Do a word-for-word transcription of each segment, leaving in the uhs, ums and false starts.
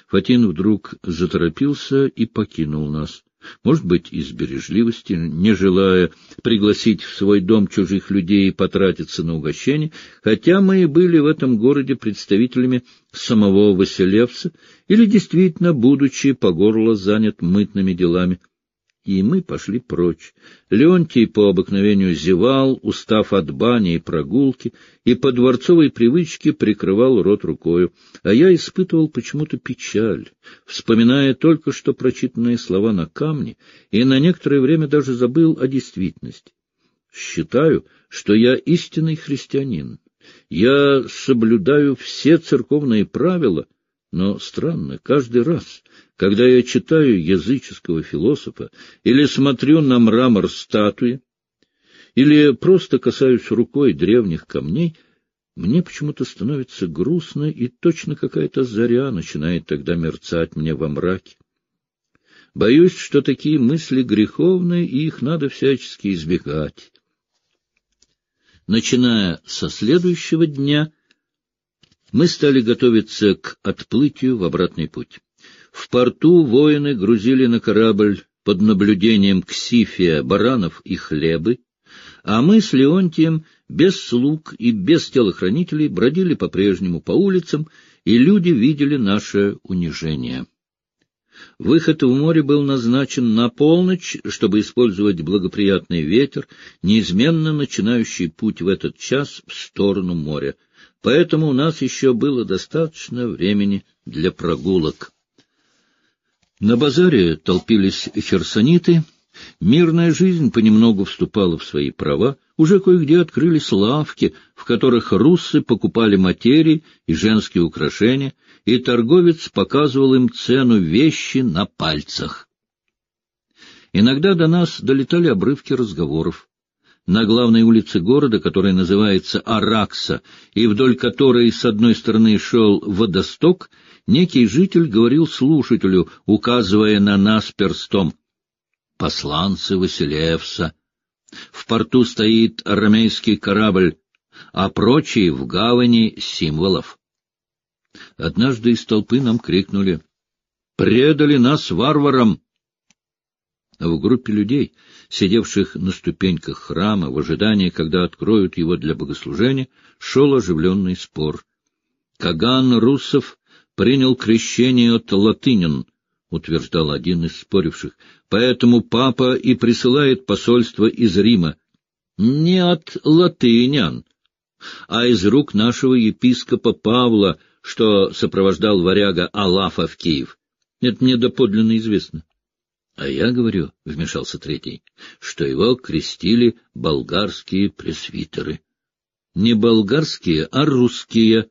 Фатин вдруг заторопился и покинул нас. Может быть, из бережливости, не желая пригласить в свой дом чужих людей и потратиться на угощение, хотя мы и были в этом городе представителями самого Василевса, или действительно, будучи по горло занят мытными делами. И мы пошли прочь. Леонтий по обыкновению зевал, устав от бани и прогулки, и по дворцовой привычке прикрывал рот рукою, а я испытывал почему-то печаль, вспоминая только что прочитанные слова на камне, и на некоторое время даже забыл о действительности. Считаю, что я истинный христианин. Я соблюдаю все церковные правила, но странно, каждый раз, когда я читаю языческого философа или смотрю на мрамор статуи, или просто касаюсь рукой древних камней, мне почему-то становится грустно, и точно какая-то заря начинает тогда мерцать мне во мраке. Боюсь, что такие мысли греховны, и их надо всячески избегать. Начиная со следующего дня, мы стали готовиться к отплытию в обратный путь. В порту воины грузили на корабль под наблюдением Ксифия баранов и хлебы, а мы с Леонтием без слуг и без телохранителей бродили по-прежнему по улицам, и люди видели наше унижение. Выход в море был назначен на полночь, чтобы использовать благоприятный ветер, неизменно начинающий путь в этот час в сторону моря. Поэтому у нас еще было достаточно времени для прогулок. На базаре толпились херсониты, мирная жизнь понемногу вступала в свои права, уже кое-где открылись лавки, в которых руссы покупали материи и женские украшения, и торговец показывал им цену вещи на пальцах. Иногда до нас долетали обрывки разговоров. На главной улице города, которая называется Аракса, и вдоль которой с одной стороны шел водосток, некий житель говорил слушателю, указывая на нас перстом: «Посланцы Василевса. В порту стоит арамейский корабль, а прочие в гавани символов». Однажды из толпы нам крикнули: «Предали нас варварам!» В группе людей, сидевших на ступеньках храма в ожидании, когда откроют его для богослужения, шел оживленный спор. «Каган Руссов принял крещение от латынин», — утверждал один из споривших, «поэтому папа и присылает посольство из Рима. Не от латынян, а из рук нашего епископа Павла, что сопровождал варяга Алафа в Киев. Это мне доподлинно известно». «А я говорю, — вмешался третий, — что его крестили болгарские пресвитеры. Не болгарские, а русские».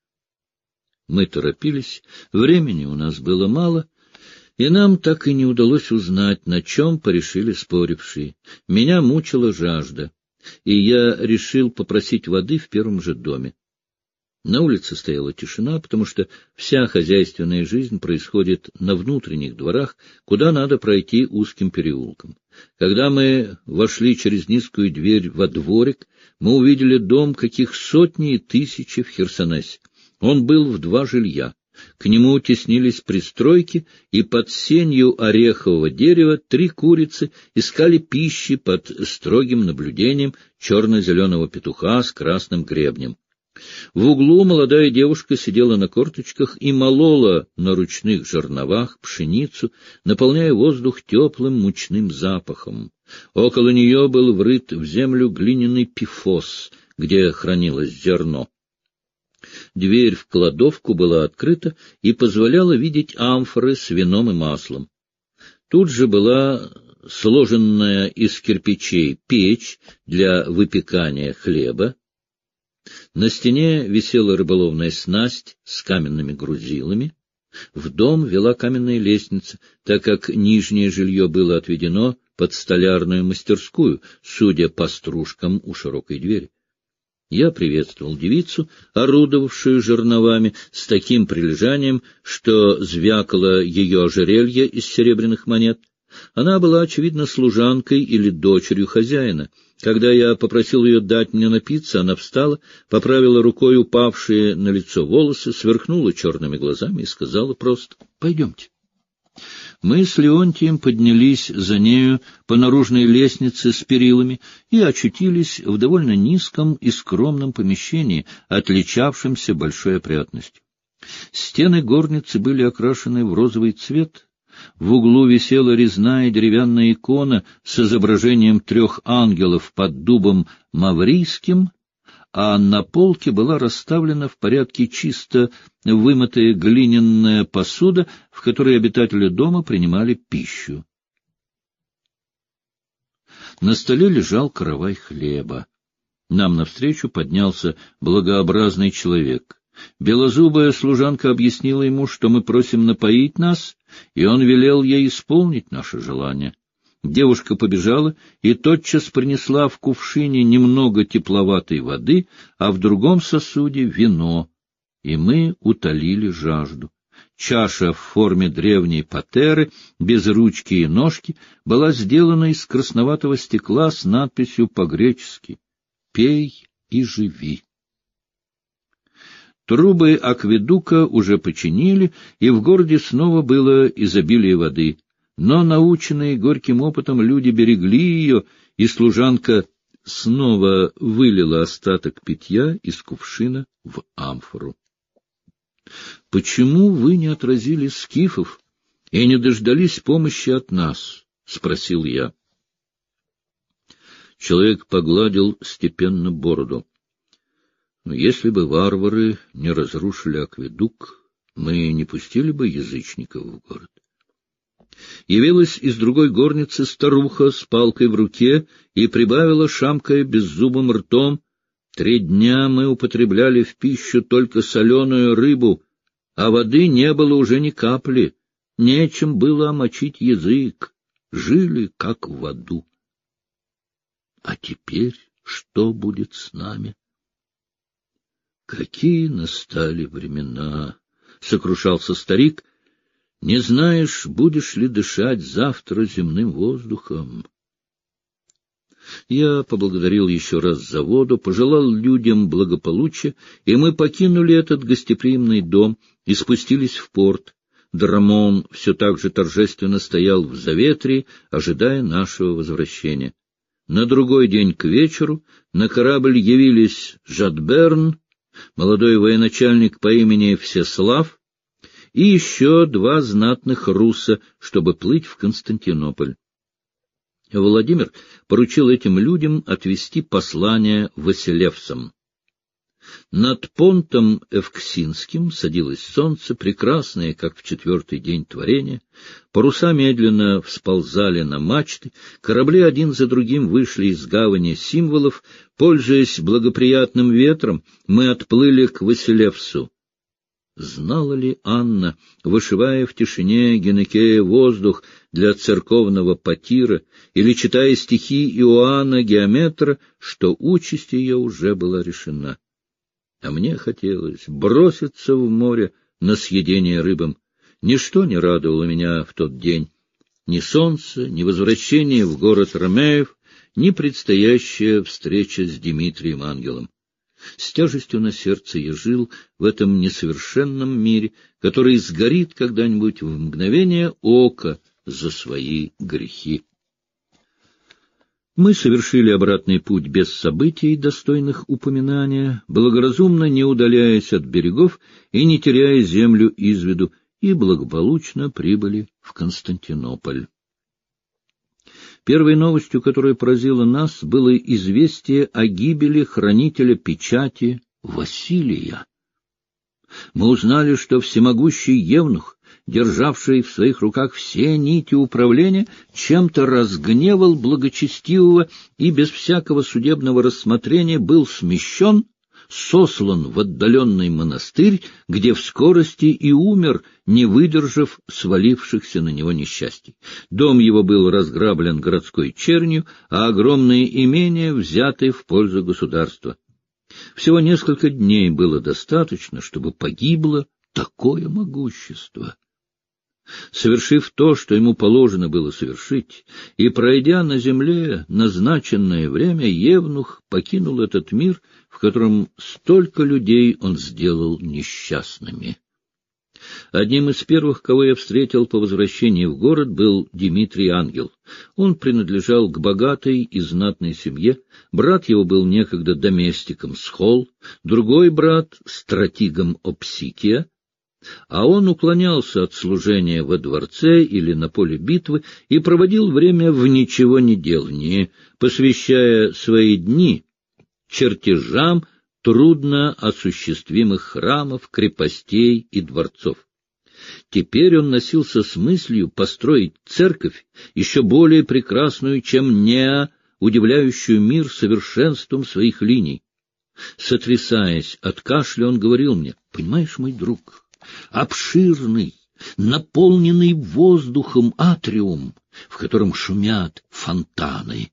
Мы торопились, времени у нас было мало, и нам так и не удалось узнать, на чем порешили спорившие. Меня мучила жажда, и я решил попросить воды в первом же доме. На улице стояла тишина, потому что вся хозяйственная жизнь происходит на внутренних дворах, куда надо пройти узким переулком. Когда мы вошли через низкую дверь во дворик, мы увидели дом, каких сотни и тысячи в Херсонесе. Он был в два жилья. К нему теснились пристройки, и под сенью орехового дерева три курицы искали пищи под строгим наблюдением черно-зеленого петуха с красным гребнем. В углу молодая девушка сидела на корточках и молола на ручных жерновах пшеницу, наполняя воздух теплым мучным запахом. Около нее был врыт в землю глиняный пифос, где хранилось зерно. Дверь в кладовку была открыта и позволяла видеть амфоры с вином и маслом. Тут же была сложенная из кирпичей печь для выпекания хлеба. На стене висела рыболовная снасть с каменными грузилами. В дом вела каменная лестница, так как нижнее жилье было отведено под столярную мастерскую, судя по стружкам у широкой двери. Я приветствовал девицу, орудовавшую жерновами, с таким прилежанием, что звякало ее ожерелье из серебряных монет. Она была, очевидно, служанкой или дочерью хозяина, Когда я попросил ее дать мне напиться, она встала, поправила рукой упавшие на лицо волосы, сверкнула черными глазами и сказала просто: «Пойдемте». Мы с Леонтием поднялись за нею по наружной лестнице с перилами и очутились в довольно низком и скромном помещении, отличавшемся большой опрятностью. Стены горницы были окрашены в розовый цвет. В углу висела резная деревянная икона с изображением трех ангелов под дубом маврийским, а на полке была расставлена в порядке чисто вымытая глиняная посуда, в которой обитатели дома принимали пищу. На столе лежал каравай хлеба. Нам навстречу поднялся благообразный человек. Белозубая служанка объяснила ему, что мы просим напоить нас, и он велел ей исполнить наше желание. Девушка побежала и тотчас принесла в кувшине немного тепловатой воды, а в другом сосуде вино, и мы утолили жажду. Чаша в форме древней патеры, без ручки и ножки, была сделана из красноватого стекла с надписью по-гречески «Пей и живи». Трубы акведука уже починили, и в городе снова было изобилие воды. Но, наученные горьким опытом, люди берегли ее, и служанка снова вылила остаток питья из кувшина в амфору. — Почему вы не отразили скифов и не дождались помощи от нас? — спросил я. Человек погладил степенно бороду. — Если бы варвары не разрушили акведук, мы не пустили бы язычников в город. Явилась из другой горницы старуха с палкой в руке и прибавила, шамкая беззубым ртом: «Три дня мы употребляли в пищу только соленую рыбу, а воды не было уже ни капли, нечем было омочить язык, жили как в аду. А теперь что будет с нами?» «Какие настали времена!» — сокрушался старик. «Не знаешь, будешь ли дышать завтра земным воздухом?» Я поблагодарил еще раз за воду, пожелал людям благополучия, и мы покинули этот гостеприимный дом и спустились в порт. Драмон все так же торжественно стоял в заветрии, ожидая нашего возвращения. На другой день к вечеру на корабль явились Жадберн, молодой военачальник по имени Всеслав, и еще два знатных русса, чтобы плыть в Константинополь. Владимир поручил этим людям отвезти послание Василевсам. Над понтом Эвксинским садилось солнце, прекрасное, как в четвертый день творения. Паруса медленно всползали на мачты, корабли один за другим вышли из гавани Символов. Пользуясь благоприятным ветром, мы отплыли к Василевсу. Знала ли Анна, вышивая в тишине Генекея воздух для церковного потира или читая стихи Иоанна Геометра, что участь ее уже была решена? А мне хотелось броситься в море на съедение рыбам. Ничто не радовало меня в тот день. Ни солнце, ни возвращение в город Ромеев, ни предстоящая встреча с Дмитрием Ангелом. С тяжестью на сердце я жил в этом несовершенном мире, который сгорит когда-нибудь в мгновение ока за свои грехи. Мы совершили обратный путь без событий, достойных упоминания, благоразумно не удаляясь от берегов и не теряя землю из виду, и благополучно прибыли в Константинополь. Первой новостью, которая поразила нас, было известие о гибели хранителя печати Василия. Мы узнали, что всемогущий евнух, державший в своих руках все нити управления, чем-то разгневал благочестивого и без всякого судебного рассмотрения был смещен, сослан в отдаленный монастырь, где в скорости и умер, не выдержав свалившихся на него несчастий. Дом его был разграблен городской чернью, а огромные имения взяты в пользу государства. Всего несколько дней было достаточно, чтобы погибло такое могущество. Совершив то, что ему положено было совершить, и пройдя на земле назначенное время, евнух покинул этот мир, в котором столько людей он сделал несчастными. Одним из первых, кого я встретил по возвращении в город, был Дмитрий Ангел. Он принадлежал к богатой и знатной семье, брат его был некогда доместиком Схол, другой брат — стратигом Опсикия, а он уклонялся от служения во дворце или на поле битвы и проводил время в ничегонеделании, посвящая свои дни чертежам трудно осуществимых храмов, крепостей и дворцов. Теперь он носился с мыслью построить церковь, еще более прекрасную, чем Неа, удивляющую мир совершенством своих линий. Сотрясаясь от кашля, он говорил мне: «Понимаешь, мой друг, обширный, наполненный воздухом атриум, в котором шумят фонтаны,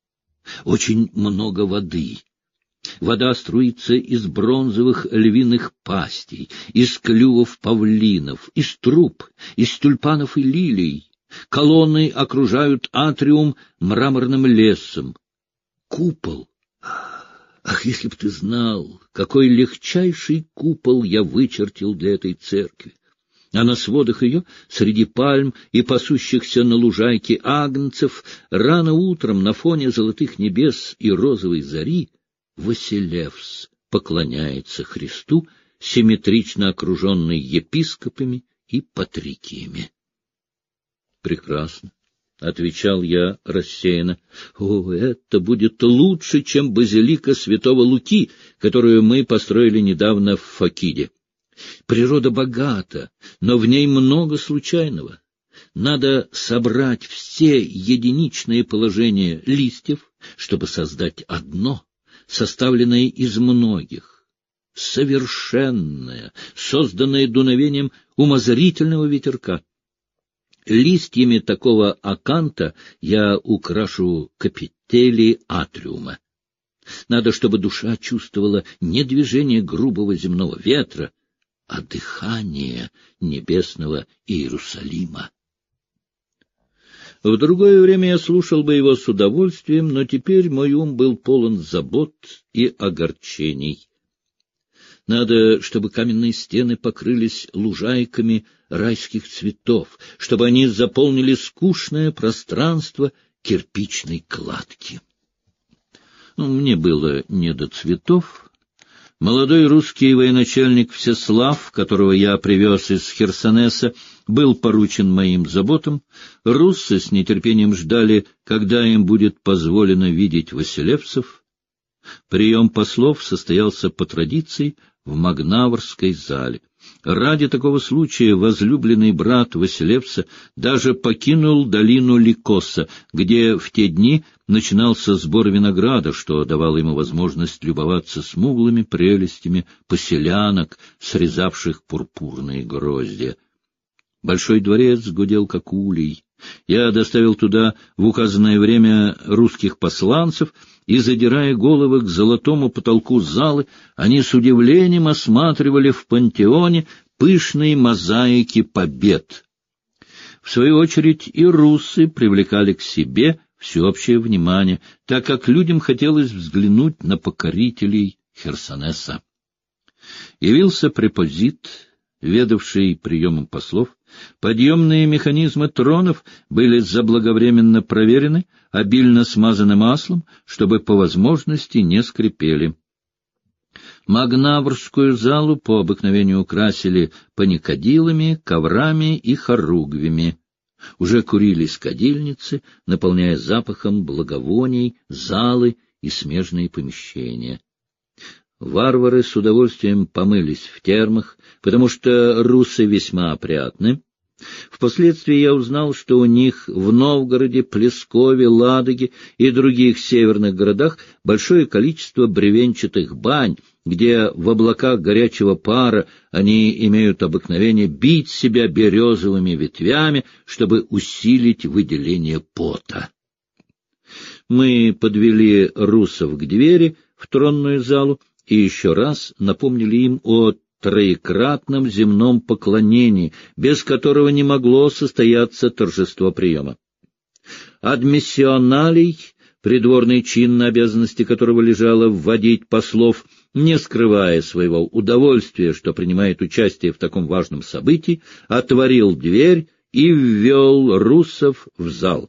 очень много воды». Вода струится из бронзовых львиных пастей, из клювов павлинов, из труб, из тюльпанов и лилий. Колонны окружают атриум мраморным лесом. Купол. Ах, если б ты знал, какой легчайший купол я вычертил для этой церкви! А на сводах ее, среди пальм и пасущихся на лужайке агнцев, рано утром на фоне золотых небес и розовой зари Василевс поклоняется Христу, симметрично окруженный епископами и патрикиями. — Прекрасно, — отвечал я рассеянно. — О, это будет лучше, чем базилика святого Луки, которую мы построили недавно в Фокиде. Природа богата, но в ней много случайного. Надо собрать все единичные положения листьев, чтобы создать одно, составленное из многих, совершенное, созданное дуновением умозрительного ветерка. Листьями такого аканта я украшу капители атриума. Надо, чтобы душа чувствовала не движение грубого земного ветра, а дыхание небесного Иерусалима. В другое время я слушал бы его с удовольствием, но теперь мой ум был полон забот и огорчений. Надо, чтобы каменные стены покрылись лужайками райских цветов, чтобы они заполнили скучное пространство кирпичной кладки. Ну, мне было не до цветов. Молодой русский военачальник Всеслав, которого я привез из Херсонеса, был поручен моим заботам. Руссы с нетерпением ждали, когда им будет позволено видеть василевцев. Прием послов состоялся по традиции в Магнаврской зале. Ради такого случая возлюбленный брат Василевса даже покинул долину Ликоса, где в те дни начинался сбор винограда, что давало ему возможность любоваться смуглыми прелестями поселянок, срезавших пурпурные гроздья. Большой дворец гудел как улей. Я доставил туда в указанное время русских посланцев, и, задирая головы к золотому потолку залы, они с удивлением осматривали в пантеоне пышные мозаики побед. В свою очередь и руссы привлекали к себе всеобщее внимание, так как людям хотелось взглянуть на покорителей Херсонеса. Явился препозит, ведавший приемом послов. Подъемные механизмы тронов были заблаговременно проверены, обильно смазаны маслом, чтобы по возможности не скрипели. Магнаврскую залу по обыкновению украсили паникадилами, коврами и хоругвями. Уже курились кадильницы, наполняя запахом благовоний залы и смежные помещения. Варвары с удовольствием помылись в термах, потому что русы весьма опрятны. Впоследствии я узнал, что у них в Новгороде, Плескове, Ладоге и других северных городах большое количество бревенчатых бань, где в облаках горячего пара они имеют обыкновение бить себя березовыми ветвями, чтобы усилить выделение пота. Мы подвели русов к двери в тронную залу и еще раз напомнили им о троекратном земном поклонении, без которого не могло состояться торжество приема. Адмиссионалий, придворный чин, на обязанности которого лежало вводить послов, не скрывая своего удовольствия, что принимает участие в таком важном событии, отворил дверь и ввел руссов в зал.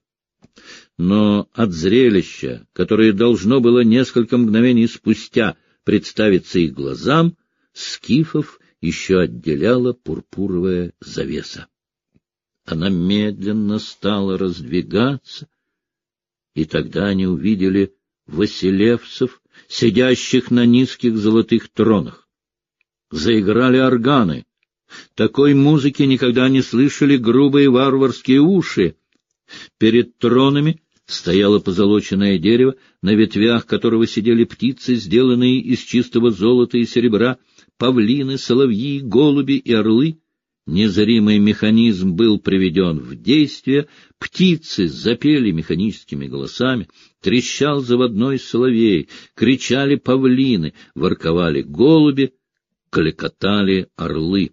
Но от зрелища, которое должно было несколько мгновений спустя представиться их глазам, скифов еще отделяла пурпуровая завеса. Она медленно стала раздвигаться, и тогда они увидели василевцев, сидящих на низких золотых тронах. Заиграли органы. Такой музыки никогда не слышали грубые варварские уши. Перед тронами стояло позолоченное дерево, на ветвях которого сидели птицы, сделанные из чистого золота и серебра, павлины, соловьи, голуби и орлы. Незримый механизм был приведен в действие, птицы запели механическими голосами, трещал заводной соловей, кричали павлины, ворковали голуби, клекотали орлы.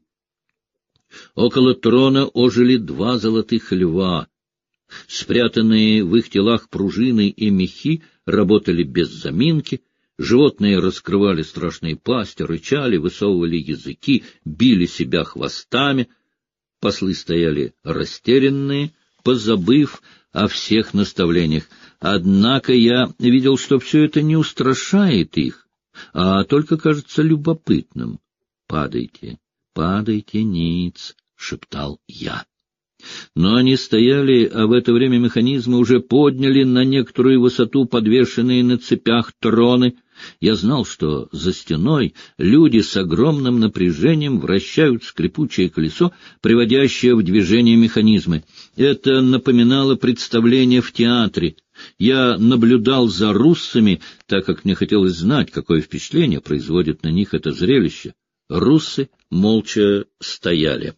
Около трона ожили два золотых льва. Спрятанные в их телах пружины и мехи работали без заминки, животные раскрывали страшные пасти, рычали, высовывали языки, били себя хвостами. Послы стояли растерянные, позабыв о всех наставлениях. Однако я видел, что все это не устрашает их, а только кажется любопытным. «Падайте, падайте, ниц», — шептал я. Но они стояли, а в это время механизмы уже подняли на некоторую высоту подвешенные на цепях троны. Я знал, что за стеной люди с огромным напряжением вращают скрипучее колесо, приводящее в движение механизмы. Это напоминало представление в театре. Я наблюдал за руссами, так как мне хотелось знать, какое впечатление производит на них это зрелище. Руссы молча стояли.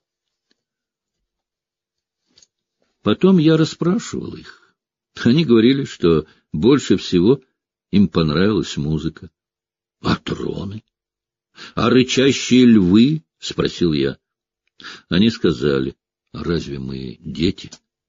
Потом я расспрашивал их. Они говорили, что больше всего им понравилась музыка. — А троны? — А рычащие львы? — спросил я. Они сказали: — Разве мы дети?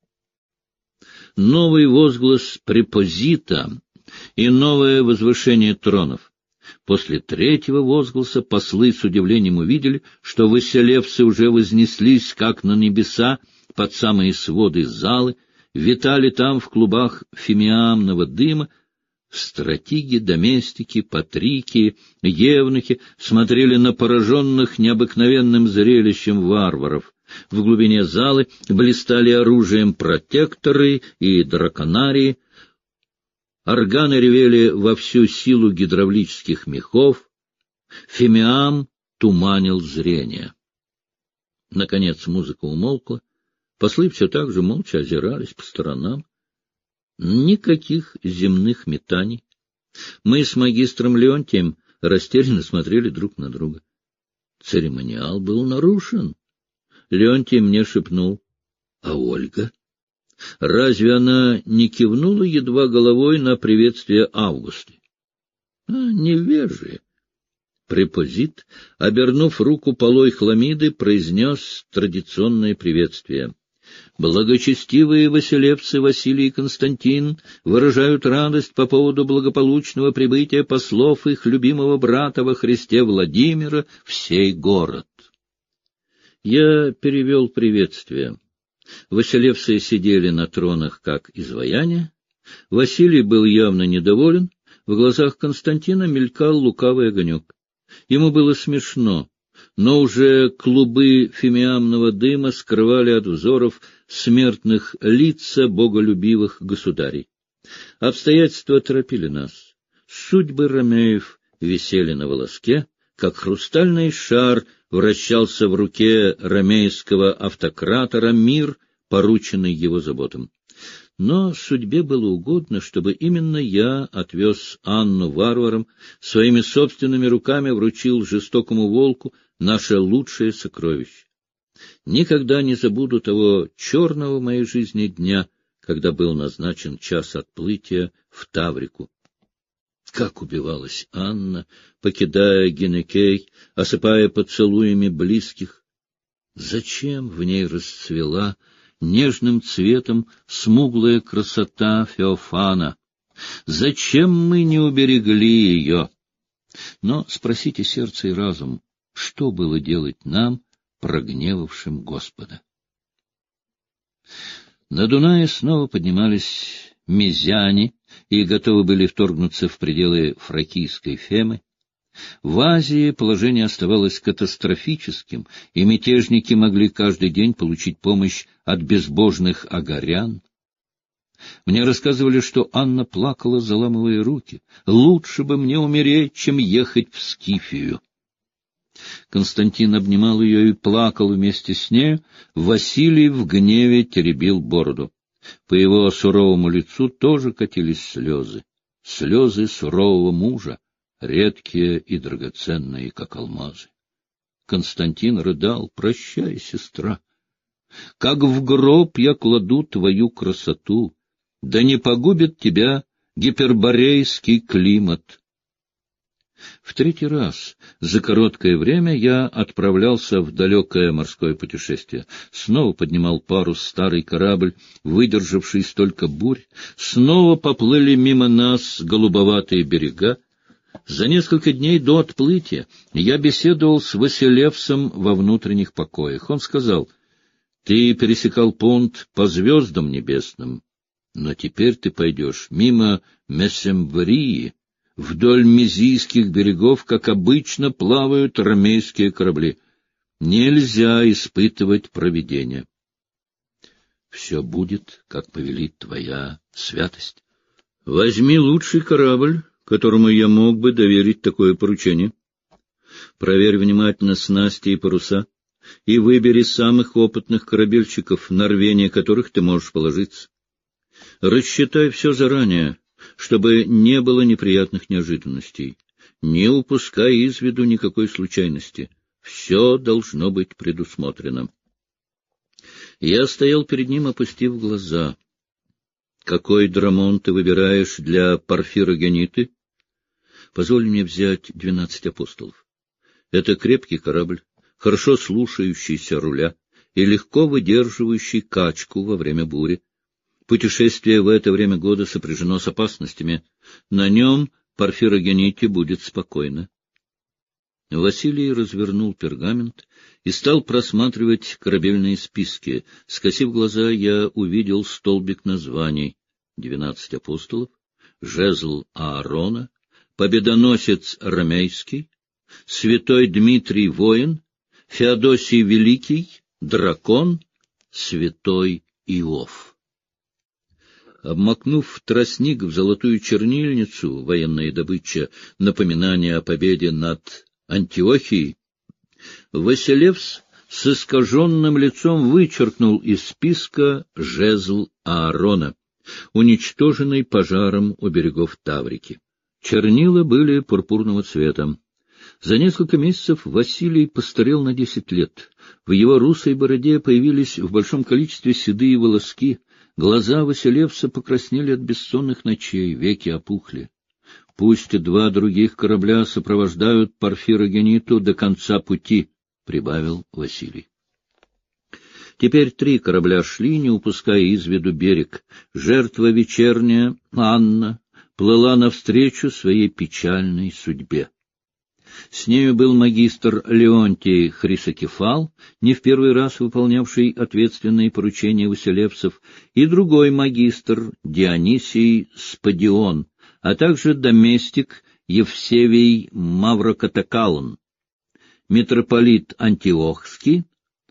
Новый возглас препозита и новое возвышение тронов. После третьего возгласа послы с удивлением увидели, что василевцы уже вознеслись, как на небеса, под самые своды залы, витали там в клубах фимиамного дыма. Стратиги, доместики, патрики, евнухи смотрели на пораженных необыкновенным зрелищем варваров. В глубине залы блистали оружием протекторы и драконарии. Органы ревели во всю силу гидравлических мехов. Фимиам туманил зрение. Наконец музыка умолкла. Послы все так же молча озирались по сторонам. Никаких земных метаний. Мы с магистром Леонтием растерянно смотрели друг на друга. Церемониал был нарушен. Леонтий мне шепнул: — А Ольга? Разве она не кивнула едва головой на приветствие Августы? — А, невежие! Препозит, обернув руку полой хламиды, произнес традиционное приветствие. Благочестивые василевцы Василий и Константин выражают радость по поводу благополучного прибытия послов их любимого брата во Христе Владимира в сей город. Я перевел приветствие. Василевцы сидели на тронах как изваяния. Василий был явно недоволен. В глазах Константина мелькал лукавый огонек. Ему было смешно, но уже клубы фимиамного дыма скрывали от взоров смертных лица боголюбивых государей. Обстоятельства торопили нас. Судьбы ромеев висели на волоске, как хрустальный шар вращался в руке ромейского автократора мир, порученный его заботам. Но судьбе было угодно, чтобы именно я отвез Анну варварам, своими собственными руками вручил жестокому волку наше лучшее сокровище. Никогда не забуду того черного в моей жизни дня, когда был назначен час отплытия в Таврику. Как убивалась Анна, покидая Гинекей, осыпая поцелуями близких! Зачем в ней расцвела нежным цветом смуглая красота Феофана? Зачем мы не уберегли ее? Но спросите сердце и разум, что было делать нам, прогневавшим Господа? На Дунае снова поднимались мезяне и готовы были вторгнуться в пределы фракийской Фемы. В Азии положение оставалось катастрофическим, и мятежники могли каждый день получить помощь от безбожных агарян. Мне рассказывали, что Анна плакала, заламывая руки. «Лучше бы мне умереть, чем ехать в Скифию». Константин обнимал ее и плакал вместе с нею. Василий в гневе теребил бороду. По его суровому лицу тоже катились слезы. Слезы сурового мужа, редкие и драгоценные, как алмазы. Константин рыдал: «Прощай, сестра, как в гроб я кладу твою красоту, да не погубит тебя гиперборейский климат». В третий раз за короткое время я отправлялся в далекое морское путешествие. Снова поднимал парус старый корабль, выдержавший столько бурь. Снова поплыли мимо нас голубоватые берега. За несколько дней до отплытия я беседовал с Василевсом во внутренних покоях. Он сказал: «Ты пересекал Понт по звездам небесным, но теперь ты пойдешь мимо Месемврии, вдоль Мизийских берегов, как обычно плавают ромейские корабли. Нельзя испытывать провидение. Все будет, как повелит твоя святость. Возьми лучший корабль, которому я мог бы доверить такое поручение. Проверь внимательно снасти и паруса, и выбери самых опытных корабельщиков, на рвение которых ты можешь положиться. Рассчитай все заранее, чтобы не было неприятных неожиданностей. Не упускай из виду никакой случайности. Все должно быть предусмотрено». Я стоял перед ним, опустив глаза. «Какой драмон ты выбираешь для Порфирогениты?» «Позволь мне взять двенадцать апостолов. Это крепкий корабль, хорошо слушающийся руля и легко выдерживающий качку во время бури. Путешествие в это время года сопряжено с опасностями. На нем Порфирогените будет спокойно». Василий развернул пергамент и стал просматривать корабельные списки. Скосив глаза, я увидел столбик названий: «Двенадцать апостолов», «Жезл Аарона», «Победоносец Ромейский», «Святой Дмитрий Воин», «Феодосий Великий», «Дракон», «Святой Иов». Обмакнув тростник в золотую чернильницу, военная добыча, напоминание о победе над Антиохией, Василевс с искаженным лицом вычеркнул из списка жезл Аарона, уничтоженный пожаром у берегов Таврики. Чернила были пурпурного цвета. За несколько месяцев Василий постарел на десять лет. В его русой бороде появились в большом количестве седые волоски. Глаза Василевса покраснели от бессонных ночей, веки опухли. «Пусть два других корабля сопровождают Порфирогениту до конца пути», — прибавил Василий. Теперь три корабля шли, не упуская из виду берег. Жертва вечерняя, Анна, плыла навстречу своей печальной судьбе. С нею был магистр Леонтий Хрисокефал, не в первый раз выполнявший ответственные поручения Василевсов, и другой магистр Дионисий Сподион, а также доместик Евсевий Маврокатакалон, митрополит Антиохский,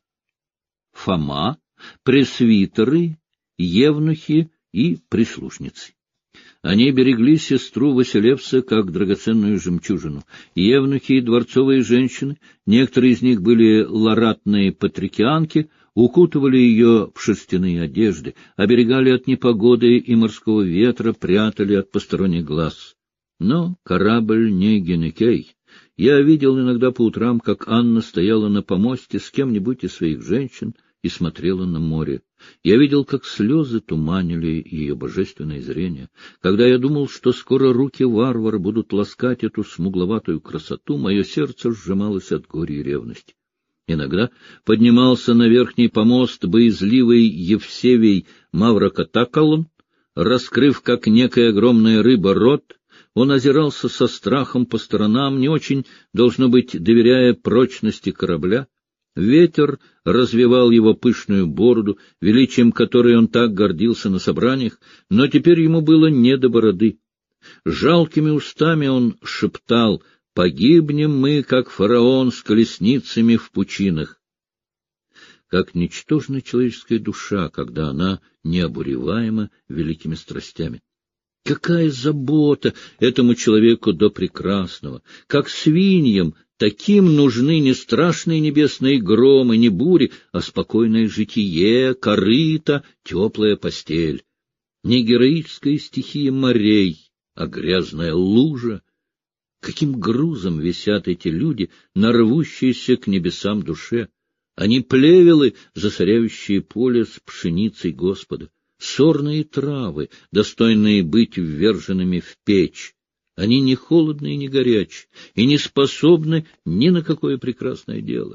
Фома, пресвитеры, евнухи и прислужницы. Они берегли сестру Василевса как драгоценную жемчужину. Евнухи и дворцовые женщины, некоторые из них были ларатные патрикианки, укутывали ее в шерстяные одежды, оберегали от непогоды и морского ветра, прятали от посторонних глаз. Но корабль не Гинекей. Я видел иногда по утрам, как Анна стояла на помосте с кем-нибудь из своих женщин и смотрела на море. Я видел, как слезы туманили ее божественное зрение. Когда я думал, что скоро руки варвара будут ласкать эту смугловатую красоту, мое сердце сжималось от горя и ревности. Иногда поднимался на верхний помост боязливый Евсевий Маврокотакалон, раскрыв, как некая огромная рыба, рот. Он озирался со страхом по сторонам, не очень, должно быть, доверяя прочности корабля. Ветер развевал его пышную бороду, величием которой он так гордился на собраниях, но теперь ему было не до бороды. Жалкими устами он шептал: «Погибнем мы, как фараон, с колесницами в пучинах». Как ничтожна человеческая душа, когда она необуреваема великими страстями. Какая забота этому человеку до прекрасного! Как свиньям таким нужны не страшные небесные громы, не бури, а спокойное житие, корыто, теплая постель. Не героическая стихия морей, а грязная лужа. Каким грузом висят эти люди, нарвущиеся к небесам душе! Они плевелы, засоряющие поле с пшеницей Господа, сорные травы, достойные быть вверженными в печь. Они не холодны и не горячи, и не способны ни на какое прекрасное дело.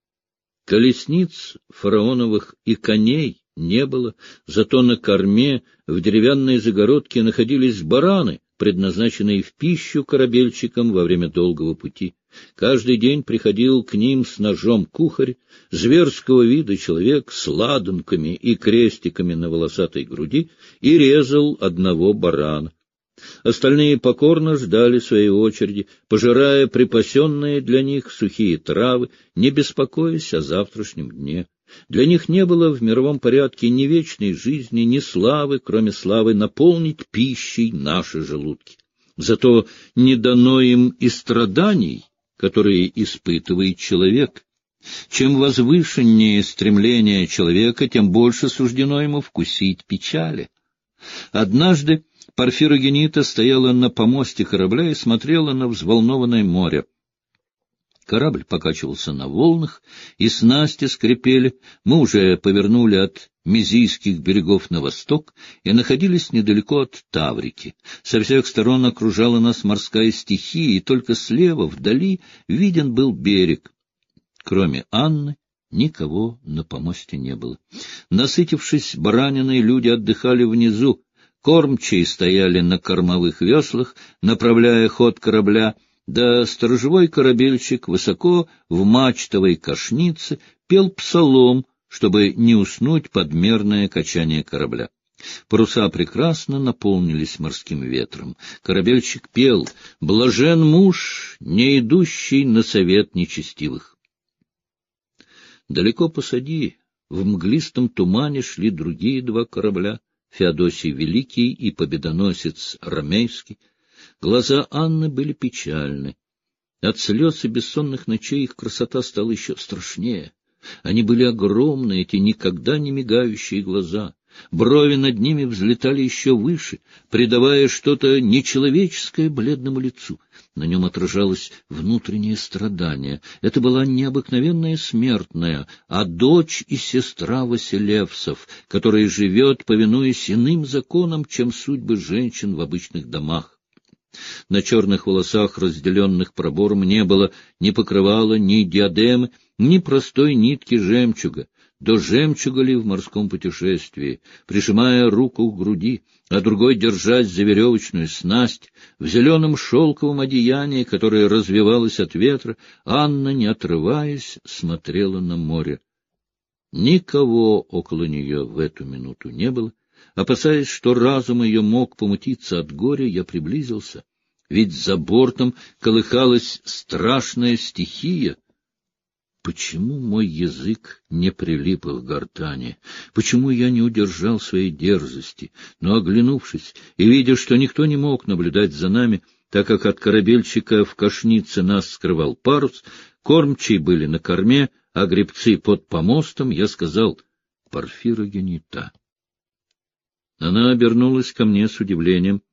Колесниц фараоновых и коней не было, зато на корме в деревянной загородке находились бараны, предназначенные в пищу корабельщикам во время долгого пути. Каждый день приходил к ним с ножом кухарь, зверского вида человек с ладанками и крестиками на волосатой груди, и резал одного барана. Остальные покорно ждали своей очереди, пожирая припасенные для них сухие травы, не беспокоясь о завтрашнем дне. Для них не было в мировом порядке ни вечной жизни, ни славы, кроме славы наполнить пищей наши желудки. Зато не дано им и страданий, которые испытывает человек. Чем возвышеннее стремление человека, тем больше суждено ему вкусить печали. Однажды Порфирогенита стояла на помосте корабля и смотрела на взволнованное море. Корабль покачивался на волнах, и снасти скрипели. Мы уже повернули от Мезийских берегов на восток и находились недалеко от Таврики. Со всех сторон окружала нас морская стихия, и только слева, вдали, виден был берег. Кроме Анны, никого на помосте не было. Насытившись бараниной, люди отдыхали внизу. Кормчие стояли на кормовых веслах, направляя ход корабля, да сторожевой корабельщик высоко в мачтовой кошнице пел псалом, чтобы не уснуть под мерное качание корабля. Паруса прекрасно наполнились морским ветром. Корабельщик пел: «Блажен муж, не идущий на совет нечестивых». Далеко посади, в мглистом тумане шли другие два корабля — Феодосий Великий и победоносец Ромейский. Глаза Анны были печальны. От слез и бессонных ночей их красота стала еще страшнее. Они были огромны, эти никогда не мигающие глаза. Брови над ними взлетали еще выше, придавая что-то нечеловеческое бледному лицу. На нем отражалось внутреннее страдание. Это была не обыкновенная смертная, а дочь и сестра Василевсов, которая живет, повинуясь иным законам, чем судьбы женщин в обычных домах. На черных волосах, разделенных пробором, не было ни покрывала, ни диадемы, ни простой нитки жемчуга. До жемчуга ли в морском путешествии, прижимая руку к груди, а другой, держась за веревочную снасть, в зеленом шелковом одеянии, которое развевалось от ветра, Анна, не отрываясь, смотрела на море. Никого около нее в эту минуту не было. Опасаясь, что разум ее мог помутиться от горя, я приблизился, ведь за бортом колыхалась страшная стихия. Почему мой язык не прилип к гортани? Почему я не удержал своей дерзости? Но, оглянувшись и видя, что никто не мог наблюдать за нами, так как от корабельщика в кошнице нас скрывал парус, кормчие были на корме, а гребцы под помостом, я сказал: «Порфирогенита». Она обернулась ко мне с удивлением.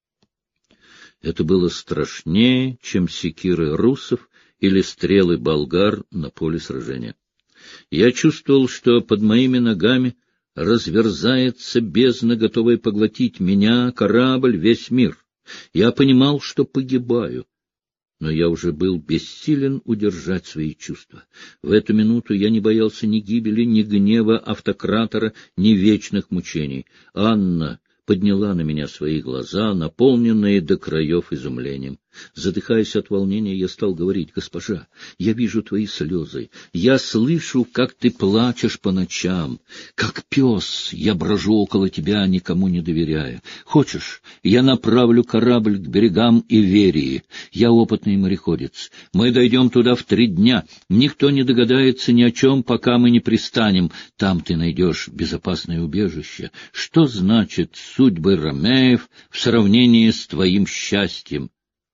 Это было страшнее, чем секиры руссов или стрелы болгар на поле сражения. Я чувствовал, что под моими ногами разверзается бездна, готовая поглотить меня, корабль, весь мир. Я понимал, что погибаю, но я уже был бессилен удержать свои чувства. В эту минуту я не боялся ни гибели, ни гнева автократора, ни вечных мучений. Анна подняла на меня свои глаза, наполненные до краев изумлением. Задыхаясь от волнения, я стал говорить: «Госпожа, я вижу твои слезы, я слышу, как ты плачешь по ночам. Как пес я брожу около тебя, никому не доверяя. Хочешь, я направлю корабль к берегам Иверии? Я опытный мореходец. Мы дойдем туда в три дня. Никто не догадается ни о чем, пока мы не пристанем. Там ты найдешь безопасное убежище. Что значит судьбы Ромеев в сравнении с твоим счастьем?»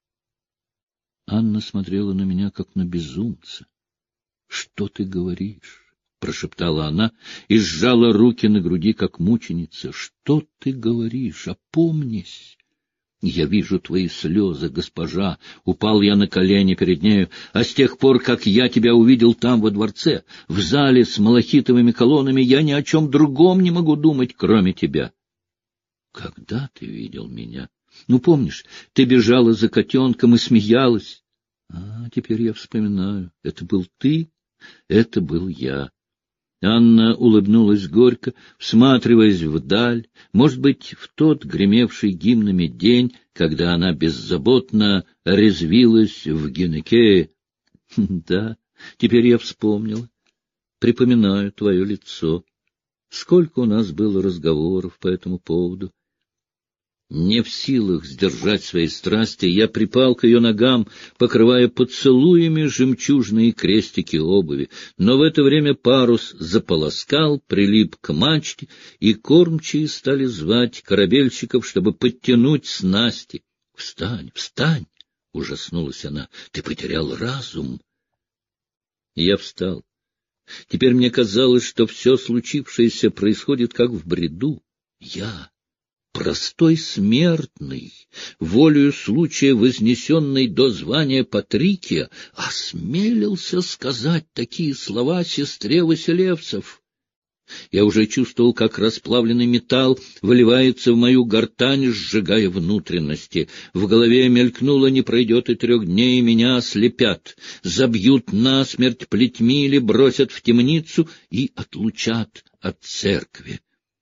Анна смотрела на меня, как на безумца. — Что ты говоришь? — прошептала она и сжала руки на груди, как мученица. — Что ты говоришь? Опомнись! Я вижу твои слезы, госпожа. Упал я на колени перед нею. А с тех пор, как я тебя увидел там, во дворце, в зале с малахитовыми колоннами, я ни о чем другом не могу думать, кроме тебя. — Когда ты видел меня? Ну, помнишь, ты бежала за котенком и смеялась. А, теперь я вспоминаю. Это был ты, это был я. Анна улыбнулась горько, всматриваясь вдаль, может быть, в тот гремевший гимнами день, когда она беззаботно резвилась в Гинекее. Да, теперь я вспомнила. Припоминаю твое лицо. Сколько у нас было разговоров по этому поводу. Не в силах сдержать свои страсти, я припал к ее ногам, покрывая поцелуями жемчужные крестики обуви. Но в это время парус заполоскал, прилип к мачте, и кормчие стали звать корабельщиков, чтобы подтянуть снасти. — Встань, встань! — ужаснулась она. — Ты потерял разум. Я встал. Теперь мне казалось, что все случившееся происходит как в бреду. Я... простой смертный, волею случая вознесенный до звания Патрикия, осмелился сказать такие слова сестре Василевцев. Я уже чувствовал, как расплавленный металл выливается в мою гортань, сжигая внутренности. В голове мелькнуло: не пройдет и трех дней, меня ослепят, забьют насмерть плетьми или бросят в темницу и отлучат от церкви.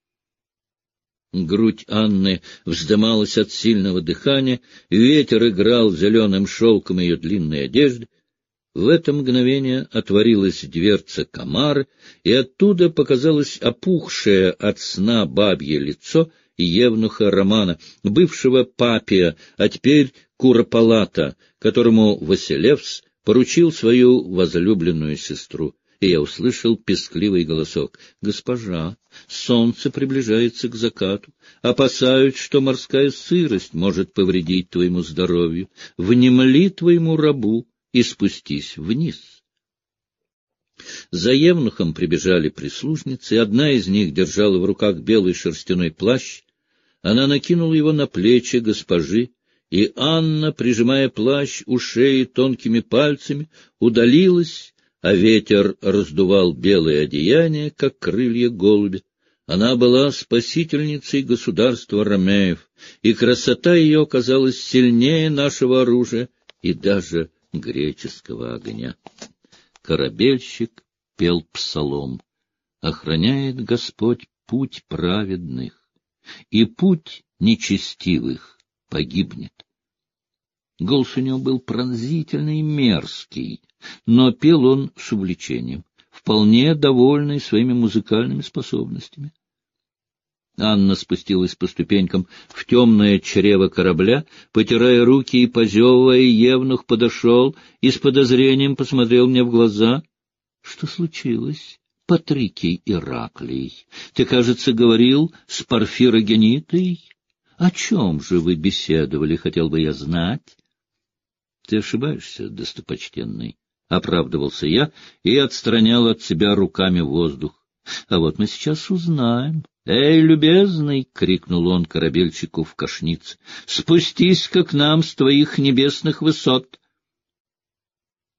Грудь Анны вздымалась от сильного дыхания, ветер играл зеленым шелком ее длинной одежды. В это мгновение отворилась дверца камары, и оттуда показалось опухшее от сна бабье лицо евнуха Романа, бывшего папия, а теперь куропалата, которому Василевс поручил свою возлюбленную сестру. И я услышал пескливый голосок: — Госпожа, солнце приближается к закату. Опасаюсь, что морская сырость может повредить твоему здоровью. Внемли твоему рабу и спустись вниз. За евнухом прибежали прислужницы, и одна из них держала в руках белый шерстяной плащ. Она накинула его на плечи госпожи, и Анна, прижимая плащ у шеи тонкими пальцами, удалилась, а ветер раздувал белое одеяние, как крылья голубя. Она была спасительницей государства Ромеев, и красота ее казалась сильнее нашего оружия и даже греческого огня. Корабельщик пел псалом: «Охраняет Господь путь праведных, и путь нечестивых погибнет». Голос у него был пронзительный и мерзкий, но пел он с увлечением, вполне довольный своими музыкальными способностями. Анна спустилась по ступенькам в темное чрево корабля, потирая руки и позевывая. Евнух подошел и с подозрением посмотрел мне в глаза. — Что случилось, Патрикий Ираклий? Ты, кажется, говорил с Порфирогенитой? О чем же вы беседовали, хотел бы я знать? — Ты ошибаешься, достопочтенный, — оправдывался я и отстранял от себя руками воздух. — А вот мы сейчас узнаем. — Эй, любезный! — крикнул он корабельщику в кошнице. — Спустись-ка к нам с твоих небесных высот!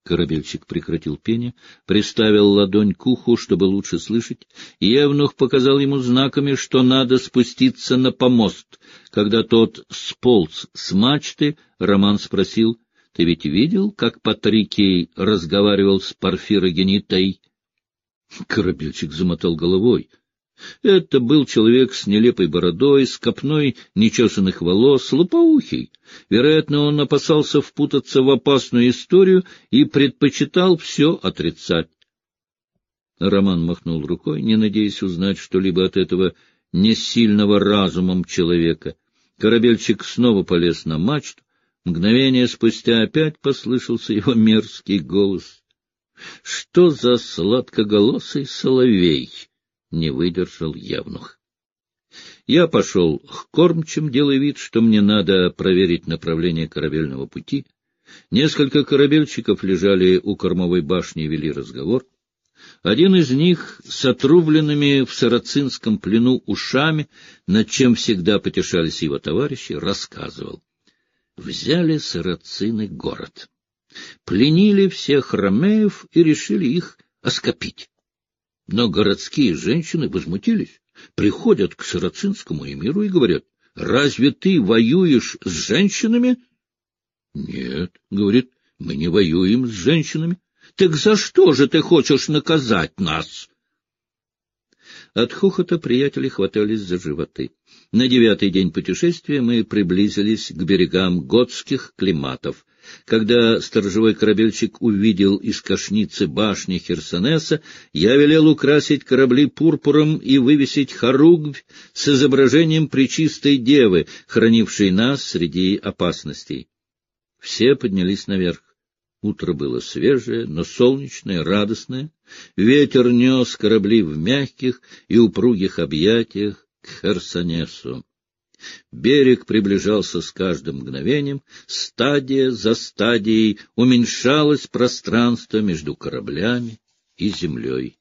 Корабельщик прекратил пение, приставил ладонь к уху, чтобы лучше слышать, и евнух показал ему знаками, что надо спуститься на помост. Когда тот сполз с мачты, Роман спросил: — Ты ведь видел, как Патрикий разговаривал с Порфирогенитой? Корабельщик замотал головой. Это был человек с нелепой бородой, с копной нечесанных волос, лопоухий. Вероятно, он опасался впутаться в опасную историю и предпочитал все отрицать. Роман махнул рукой, не надеясь узнать что-либо от этого не сильного разумом человека. Корабельщик снова полез на мачту. Мгновение спустя опять послышался его мерзкий голос. — Что за сладкоголосый соловей? — не выдержал евнух. Я пошел к кормчим, делая вид, что мне надо проверить направление корабельного пути. Несколько корабельщиков лежали у кормовой башни и вели разговор. Один из них с отрубленными в сарацинском плену ушами, над чем всегда потешались его товарищи, рассказывал. Взяли сарацины город, пленили всех ромеев и решили их оскопить. Но городские женщины возмутились, приходят к сарацинскому эмиру и говорят: — Разве ты воюешь с женщинами? — Нет, — говорит, — мы не воюем с женщинами. — Так за что же ты хочешь наказать нас? От хохота приятели хватались за животы. На девятый день путешествия мы приблизились к берегам готских климатов. Когда сторожевой корабельщик увидел из кошницы башни Херсонеса, я велел украсить корабли пурпуром и вывесить хоругвь с изображением Пречистой Девы, хранившей нас среди опасностей. Все поднялись наверх. Утро было свежее, но солнечное, радостное. Ветер нес корабли в мягких и упругих объятиях к Херсонесу. Берег приближался с каждым мгновением, стадия за стадией уменьшалось пространство между кораблями и землей.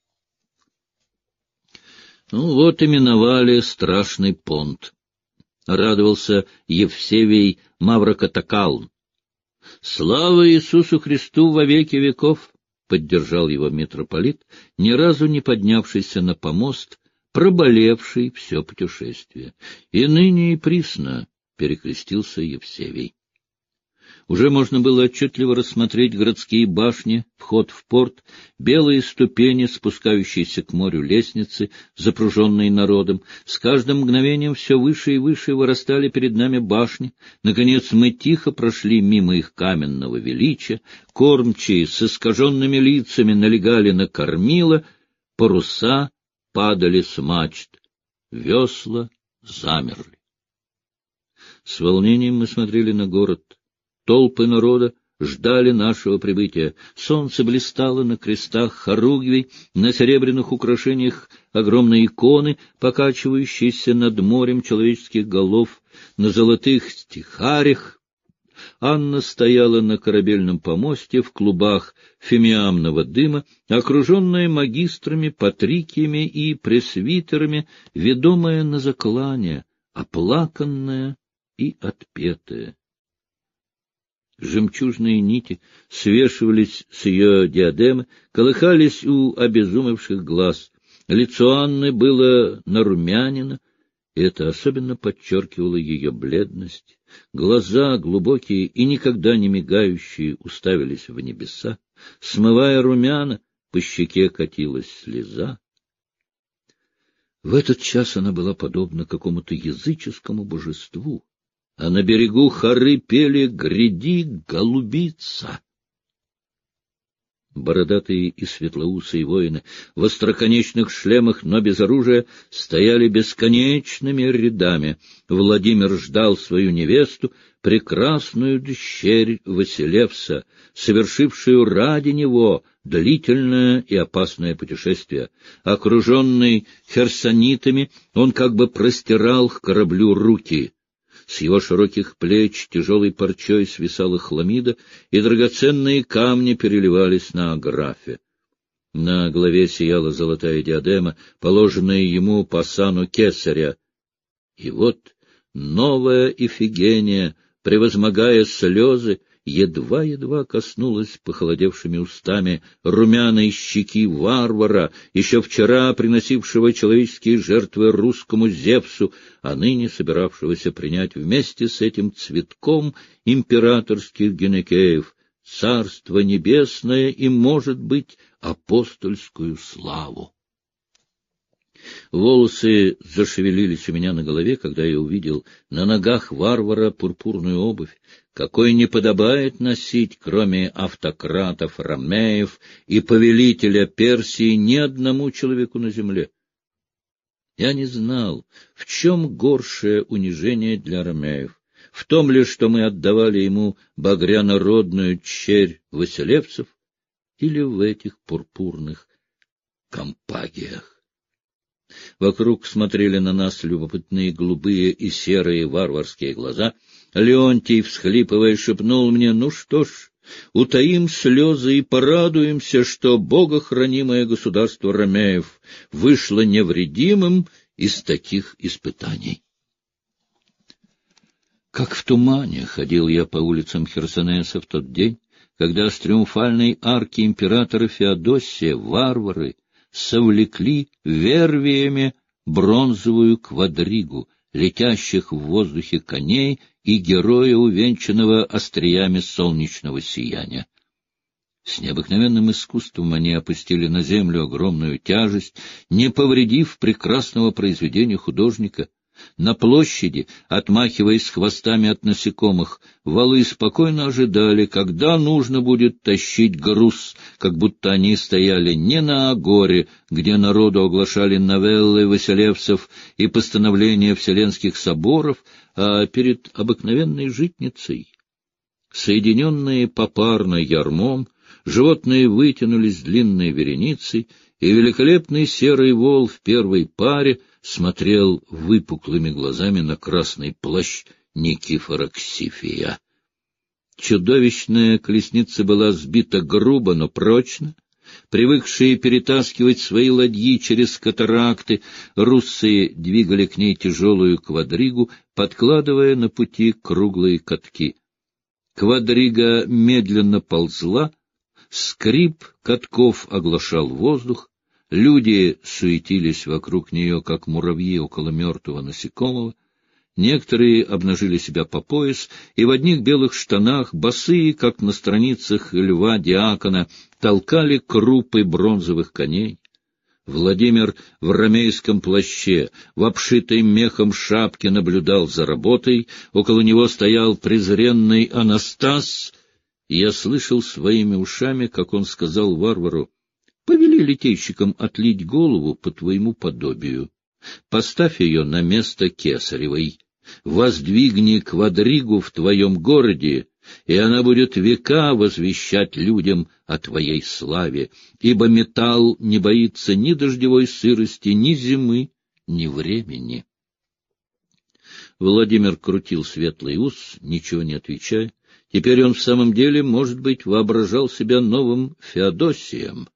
Ну вот и миновали страшный понт. Радовался Евсевий Маврокатакал. «Слава Иисусу Христу во веки веков!» — поддержал его митрополит, ни разу не поднявшийся на помост, проболевший все путешествие. «И ныне и присно!» — перекрестился Евсевий. Уже можно было отчетливо рассмотреть городские башни, вход в порт, белые ступени, спускающиеся к морю лестницы, запруженные народом. С каждым мгновением все выше и выше вырастали перед нами башни. Наконец мы тихо прошли мимо их каменного величия. Кормчие с искаженными лицами налегали на кормила, паруса падали с мачт, весла замерли. С волнением мы смотрели на город. Толпы народа ждали нашего прибытия. Солнце блистало на крестах хоругвей, на серебряных украшениях огромной иконы, покачивающейся над морем человеческих голов, на золотых стихарях. Анна стояла на корабельном помосте в клубах фимиамного дыма, окруженная магистрами, патрикиями и пресвитерами, ведомая на заклание, оплаканная и отпетая. Жемчужные нити свешивались с ее диадемы, колыхались у обезумевших глаз. Лицо Анны было нарумянено, и это особенно подчеркивало ее бледность. Глаза, глубокие и никогда не мигающие, уставились в небеса. Смывая румяна, по щеке катилась слеза. В этот час она была подобна какому-то языческому божеству, а на берегу хоры пели «Гряди, голубица». Бородатые и светлоусые воины в остроконечных шлемах, но без оружия, стояли бесконечными рядами. Владимир ждал свою невесту, прекрасную дщерь Василевса, совершившую ради него длительное и опасное путешествие. Окруженный херсонитами, он как бы простирал к кораблю руки. С его широких плеч тяжелой парчой свисала хламида, и драгоценные камни переливались на аграфе. На голове сияла золотая диадема, положенная ему по сану кесаря. И вот новая Ифигения, превозмогая слезы, едва-едва коснулась похолодевшими устами румяной щеки варвара, еще вчера приносившего человеческие жертвы русскому Зевсу, а ныне собиравшегося принять вместе с этим цветком императорских гинекеев царство небесное и, может быть, апостольскую славу. Волосы зашевелились у меня на голове, когда я увидел на ногах варвара пурпурную обувь, какой не подобает носить, кроме автократов, ромеев и повелителя Персии, ни одному человеку на земле. Я не знал, в чем горшее унижение для ромеев, в том ли, что мы отдавали ему багрянородную черь василевцев, или в этих пурпурных компагиях. Вокруг смотрели на нас любопытные голубые и серые варварские глаза. Леонтий, всхлипывая, шепнул мне: «Ну что ж, утаим слезы и порадуемся, что богохранимое государство ромеев вышло невредимым из таких испытаний». Как в тумане ходил я по улицам Херсонеса в тот день, когда с триумфальной арки императора Феодосия варвары совлекли вервиями бронзовую квадригу, летящих в воздухе коней и героя, увенчанного остриями солнечного сияния. С необыкновенным искусством они опустили на землю огромную тяжесть, не повредив прекрасного произведения художника. На площади, отмахиваясь хвостами от насекомых, валы спокойно ожидали, когда нужно будет тащить груз, как будто они стояли не на агоре, где народу оглашали новеллы василевцев и постановления вселенских соборов, а перед обыкновенной житницей. Соединенные попарно ярмом, животные вытянулись длинной вереницей, и великолепный серый вол в первой паре смотрел выпуклыми глазами на красный плащ Никифора Ксифия. Чудовищная колесница была сбита грубо, но прочно. Привыкшие перетаскивать свои ладьи через катаракты, русские двигали к ней тяжелую квадригу, подкладывая на пути круглые катки. Квадрига медленно ползла, скрип катков оглашал воздух, люди суетились вокруг нее, как муравьи около мертвого насекомого. Некоторые обнажили себя по пояс, и в одних белых штанах, босые, как на страницах Льва Диакона, толкали крупы бронзовых коней. Владимир в ромейском плаще, в обшитой мехом шапке наблюдал за работой, около него стоял презренный Анастас, и я слышал своими ушами, как он сказал варвару: «Повели литейщикам отлить голову по твоему подобию, поставь ее на место кесаревой, воздвигни квадригу в твоем городе, и она будет века возвещать людям о твоей славе, ибо металл не боится ни дождевой сырости, ни зимы, ни времени». Владимир крутил светлый ус, ничего не отвечая. Теперь он в самом деле, может быть, воображал себя новым Феодосием.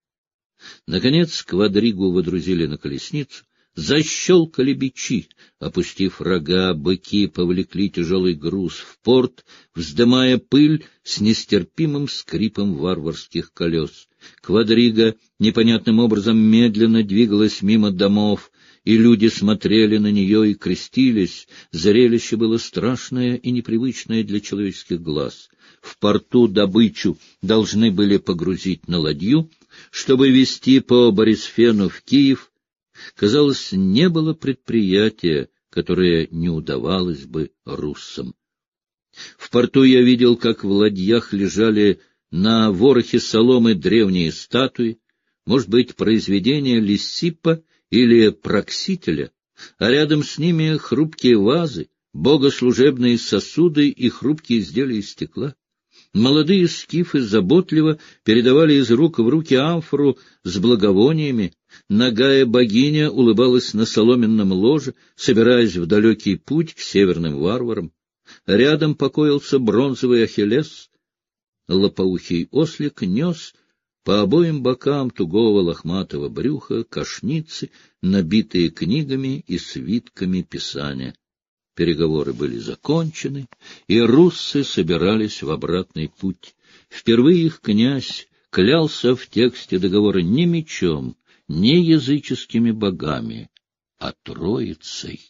Наконец квадригу водрузили на колесницу, защелкали бичи, опустив рога, быки повлекли тяжелый груз в порт, вздымая пыль с нестерпимым скрипом варварских колес. Квадрига непонятным образом медленно двигалась мимо домов, и люди смотрели на нее и крестились. Зрелище было страшное и непривычное для человеческих глаз. В порту добычу должны были погрузить на ладью, чтобы везти по Борисфену в Киев. Казалось, не было предприятия, которое не удавалось бы руссам. В порту я видел, как в ладьях лежали на ворохе соломы древние статуи, может быть, произведения Лисиппа или Проксителя, а рядом с ними хрупкие вазы, богослужебные сосуды и хрупкие изделия из стекла. Молодые скифы заботливо передавали из рук в руки амфору с благовониями. Нагая богиня улыбалась на соломенном ложе, собираясь в далекий путь к северным варварам. Рядом покоился бронзовый Ахиллес. Лопоухий ослик нес по обоим бокам тугого лохматого брюха кошницы, набитые книгами и свитками Писания. переговоры были закончены, и руссы собирались в обратный путь. Впервые их князь клялся в тексте договора не мечом, не языческими богами, а Троицей.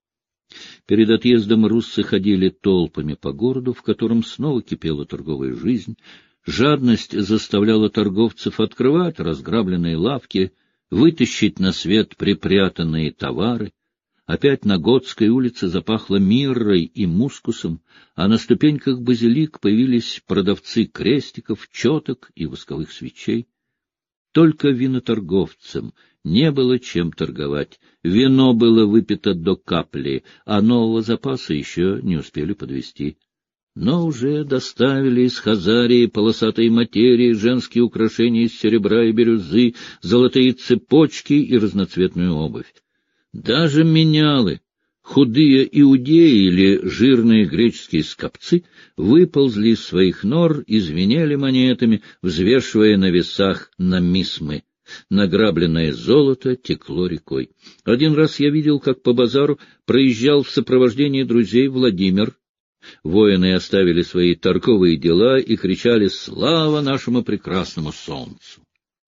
Перед отъездом руссы ходили толпами по городу, в котором снова кипела торговая жизнь. Жадность заставляла торговцев открывать разграбленные лавки, вытащить на свет припрятанные товары. Опять на Готской улице запахло миррой и мускусом, а на ступеньках базилик появились продавцы крестиков, четок и восковых свечей. Только виноторговцам не было чем торговать. Вино было выпито до капли, а нового запаса еще не успели подвести. Но уже доставили из Хазарии полосатые материи, женские украшения из серебра и бирюзы, золотые цепочки и разноцветную обувь. Даже менялы, худые иудеи или жирные греческие скопцы, выползли из своих нор и звенели монетами, взвешивая на весах намисмы. Награбленное золото текло рекой. Один раз я видел, как по базару проезжал в сопровождении друзей Владимир. Воины оставили свои торговые дела и кричали «Слава нашему прекрасному солнцу!».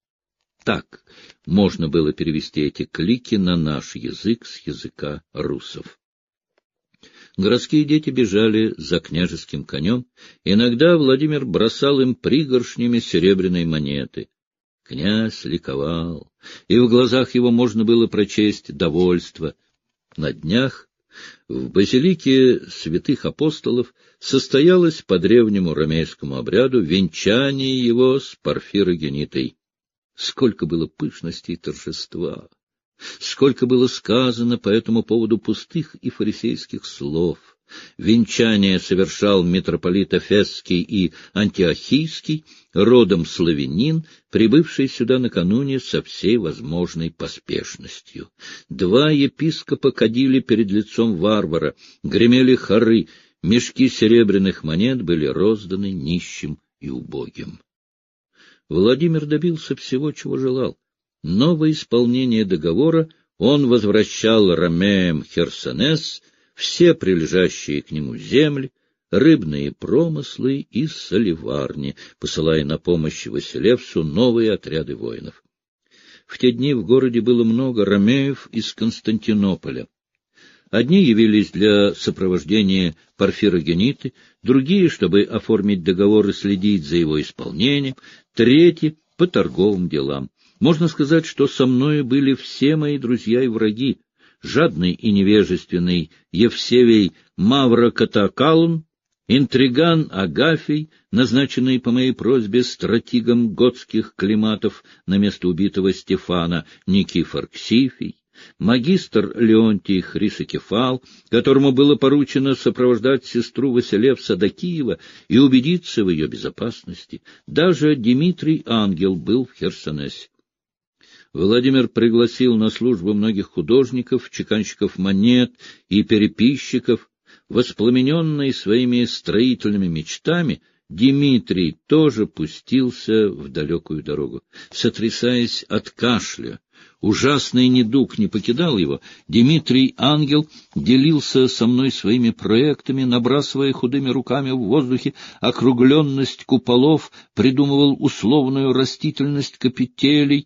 Так можно было перевести эти клики на наш язык с языка русов. Городские дети бежали за княжеским конем. Иногда Владимир бросал им пригоршнями серебряной монеты. Князь ликовал, и в глазах его можно было прочесть довольство. На днях в базилике святых апостолов состоялось по древнему ромейскому обряду венчание его с Порфирогенитой. Сколько было пышности и торжества! Сколько было сказано по этому поводу пустых и фарисейских слов! Венчание совершал митрополит Эфесский и Антиохийский, родом славянин, прибывший сюда накануне со всей возможной поспешностью. Два епископа кадили перед лицом варвара, гремели хоры, мешки серебряных монет были розданы нищим и убогим. Владимир добился всего, чего желал. Новое исполнение договора он возвращал ромеям Херсонес, все прилежащие к нему земли, рыбные промыслы и соливарни, посылая на помощь Василевсу новые отряды воинов. В те дни в городе было много ромеев из Константинополя. Одни явились для сопровождения Порфирогениты, другие, чтобы оформить договор и следить за его исполнением, третьи — по торговым делам. Можно сказать, что со мною были все мои друзья и враги. Жадный и невежественный Евсевий Маврокатакалун, интриган Агафий, назначенный по моей просьбе стратигом готских климатов на место убитого Стефана Никифор Ксифий, магистр Леонтий Хрисокефал, которому было поручено сопровождать сестру Василевса до Киева и убедиться в ее безопасности. Даже Дмитрий Ангел был в Херсонесе. Владимир пригласил на службу многих художников, чеканщиков монет и переписчиков. Воспламененный своими строительными мечтами, Дмитрий тоже пустился в далекую дорогу. Сотрясаясь от кашля, ужасный недуг не покидал его, Дмитрий Ангел делился со мной своими проектами, набрасывая худыми руками в воздухе округленность куполов, придумывал условную растительность капителей.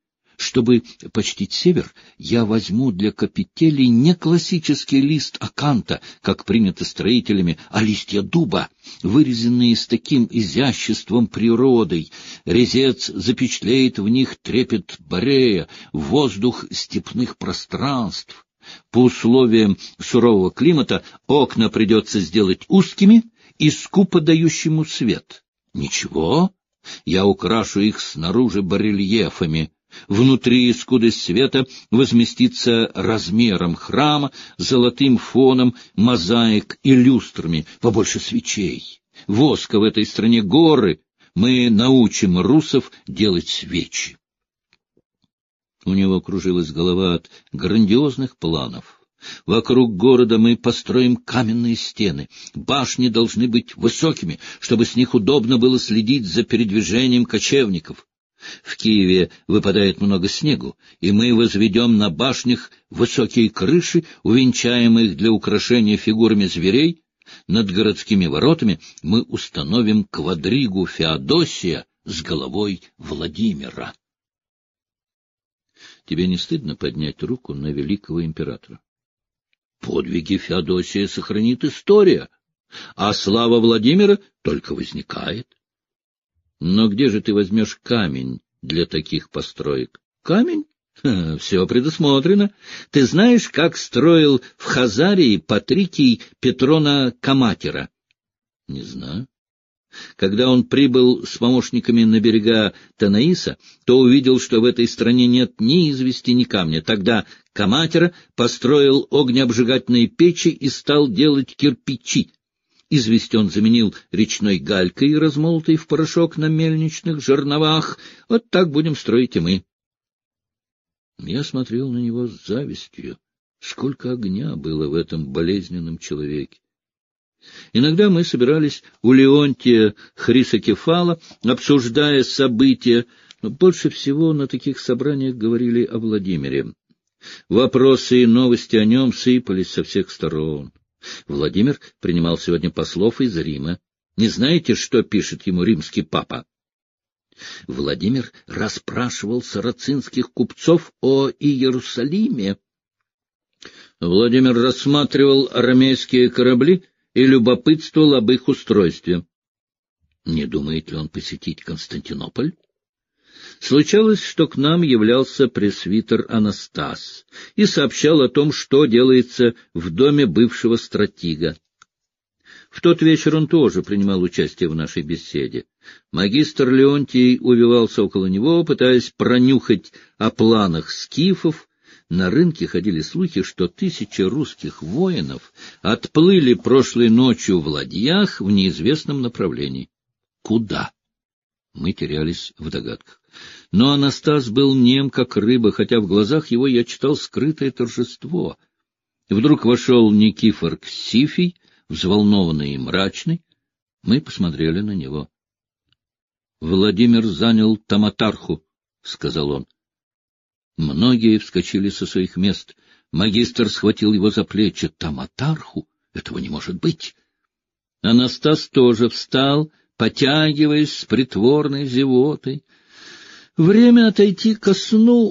Чтобы почтить север, я возьму для капителей не классический лист аканта, как принято строителями, а листья дуба, вырезанные с таким изяществом природой. Резец запечатлеет в них трепет борея, воздух степных пространств. По условиям сурового климата окна придется сделать узкими и скупо дающему свет. Ничего, я украшу их снаружи барельефами. Внутри скудость света возместится размером храма, золотым фоном, мозаик и люстрами, побольше свечей. Воска в этой стране горы, мы научим русов делать свечи. У него кружилась голова от грандиозных планов. Вокруг города мы построим каменные стены. Башни должны быть высокими, чтобы с них удобно было следить за передвижением кочевников. В Киеве выпадает много снегу, и мы возведем на башнях высокие крыши, увенчаем их для украшения фигурами зверей. Над городскими воротами мы установим квадригу Феодосия с головой Владимира. Тебе не стыдно поднять руку на великого императора? Подвиги Феодосия сохранит история, а слава Владимира только возникает. Но где же ты возьмешь камень для таких построек? Камень? Ха, все предусмотрено. Ты знаешь, как строил в Хазарии Патрикий Петрона Каматера? Не знаю. Когда он прибыл с помощниками на берега Танаиса, то увидел, что в этой стране нет ни извести, ни камня. Тогда Каматера построил огнеобжигательные печи и стал делать кирпичи. Известь он заменил речной галькой, размолотой в порошок на мельничных жерновах. Вот так будем строить и мы. Я смотрел на него с завистью. Сколько огня было в этом болезненном человеке. Иногда мы собирались у Леонтия Хрисокефала, обсуждая события, но больше всего на таких собраниях говорили о Владимире. Вопросы и новости о нем сыпались со всех сторон. Владимир принимал сегодня послов из Рима. Не знаете, что пишет ему римский папа? Владимир расспрашивал сарацинских купцов о Иерусалиме. Владимир рассматривал арамейские корабли и любопытствовал об их устройстве. Не думает ли он посетить Константинополь? Случалось, что к нам являлся пресвитер Анастас и сообщал о том, что делается в доме бывшего стратига. В тот вечер он тоже принимал участие в нашей беседе. Магистр Леонтий увивался около него, пытаясь пронюхать о планах скифов. На рынке ходили слухи, что тысячи русских воинов отплыли прошлой ночью в ладьях в неизвестном направлении. Куда? Мы терялись в догадках. Но Анастас был нем, как рыба, хотя в глазах его я читал скрытое торжество. Вдруг вошел Никифор Ксифий, взволнованный и мрачный. Мы посмотрели на него. — Владимир занял Таматарху, — сказал он. Многие вскочили со своих мест. Магистр схватил его за плечи. — Таматарху? Этого не может быть! Анастас тоже встал, потягиваясь с притворной зевотой. Время отойти ко сну.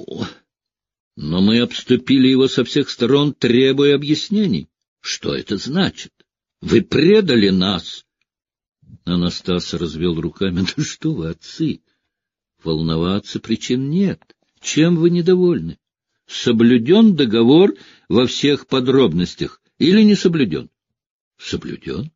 Но мы обступили его со всех сторон, требуя объяснений. Что это значит? Вы предали нас. Анастас развел руками. Да что вы, отцы! Волноваться причин нет. Чем вы недовольны? Соблюден договор во всех подробностях или не соблюден? Соблюден.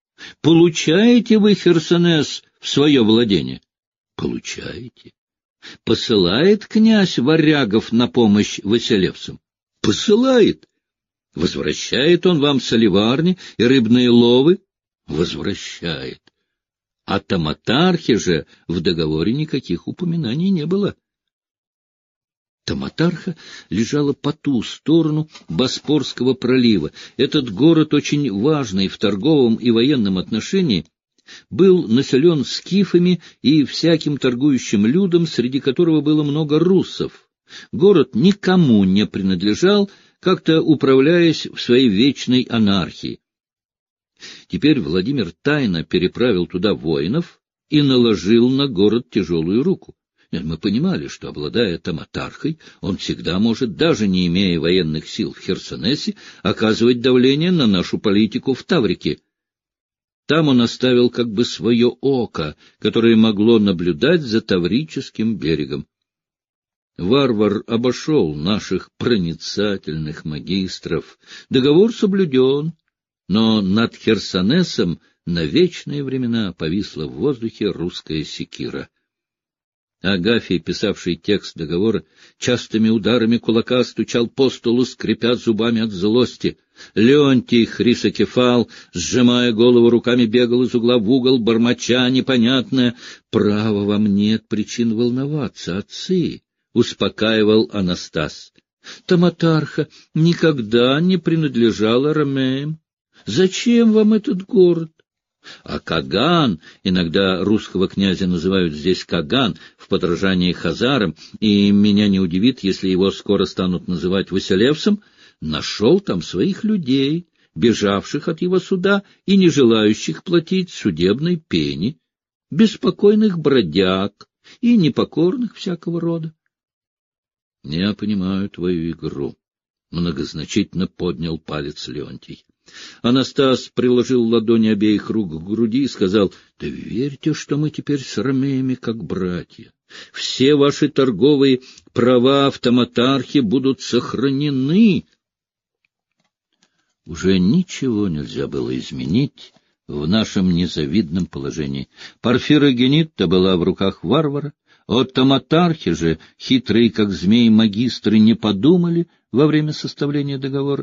Получаете вы Херсонес в свое владение? Получаете. Посылает князь варягов на помощь Василевцам? Посылает. Возвращает он вам соливарни и рыбные ловы? Возвращает. О Таматархе же в договоре никаких упоминаний не было. Таматарха лежала по ту сторону Боспорского пролива. Этот город, очень важный в торговом и военном отношении, был населен скифами и всяким торгующим людом, среди которого было много руссов. Город никому не принадлежал, как-то управляясь в своей вечной анархии. Теперь Владимир тайно переправил туда воинов и наложил на город тяжелую руку. Мы понимали, что, обладая Таматархой, он всегда может, даже не имея военных сил в Херсонесе, оказывать давление на нашу политику в Таврике. Там он оставил как бы свое око, которое могло наблюдать за Таврическим берегом. Варвар обошел наших проницательных магистров. Договор соблюден, но над Херсонесом на вечные времена повисла в воздухе русская секира. Агафий, писавший текст договора, частыми ударами кулака стучал по столу, скрипя зубами от злости. Леонтий Хрисокефал, сжимая голову руками, бегал из угла в угол, бормоча непонятное. — Право, вам нет причин волноваться, отцы, — успокаивал Анастас. — Таматарха никогда не принадлежала ромеям. Зачем вам этот город? А Каган, иногда русского князя называют здесь Каган, в подражании хазарам, и меня не удивит, если его скоро станут называть Василевсом, нашел там своих людей, бежавших от его суда и не желающих платить судебной пени, беспокойных бродяг и непокорных всякого рода. — Я понимаю твою игру, — многозначительно поднял палец Леонтий. Анастас приложил ладони обеих рук к груди и сказал: — Да верьте, что мы теперь с ромеями как братья. Все ваши торговые права в Таматархе будут сохранены. Уже ничего нельзя было изменить в нашем незавидном положении. Порфирогенит-то была в руках варвара, о Таматархе же хитрые, как змеи-магистры, не подумали во время составления договора.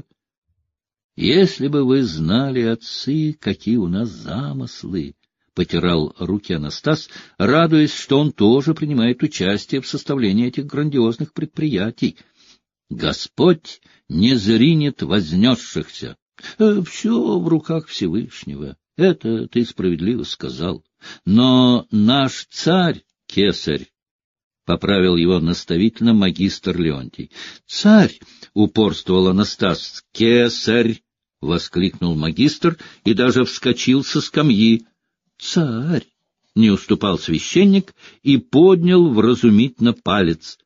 Если бы вы знали, отцы, какие у нас замыслы, — потирал руки Анастас, радуясь, что он тоже принимает участие в составлении этих грандиозных предприятий. Господь не зринет вознесшихся. Э, все в руках Всевышнего. Это ты справедливо сказал. Но наш царь, кесарь, — поправил его наставительно магистр Леонтий. — Царь! — упорствовал Анастас. — Кесарь! — воскликнул магистр и даже вскочил со скамьи. — Царь! — не уступал священник и поднял вразумительно палец.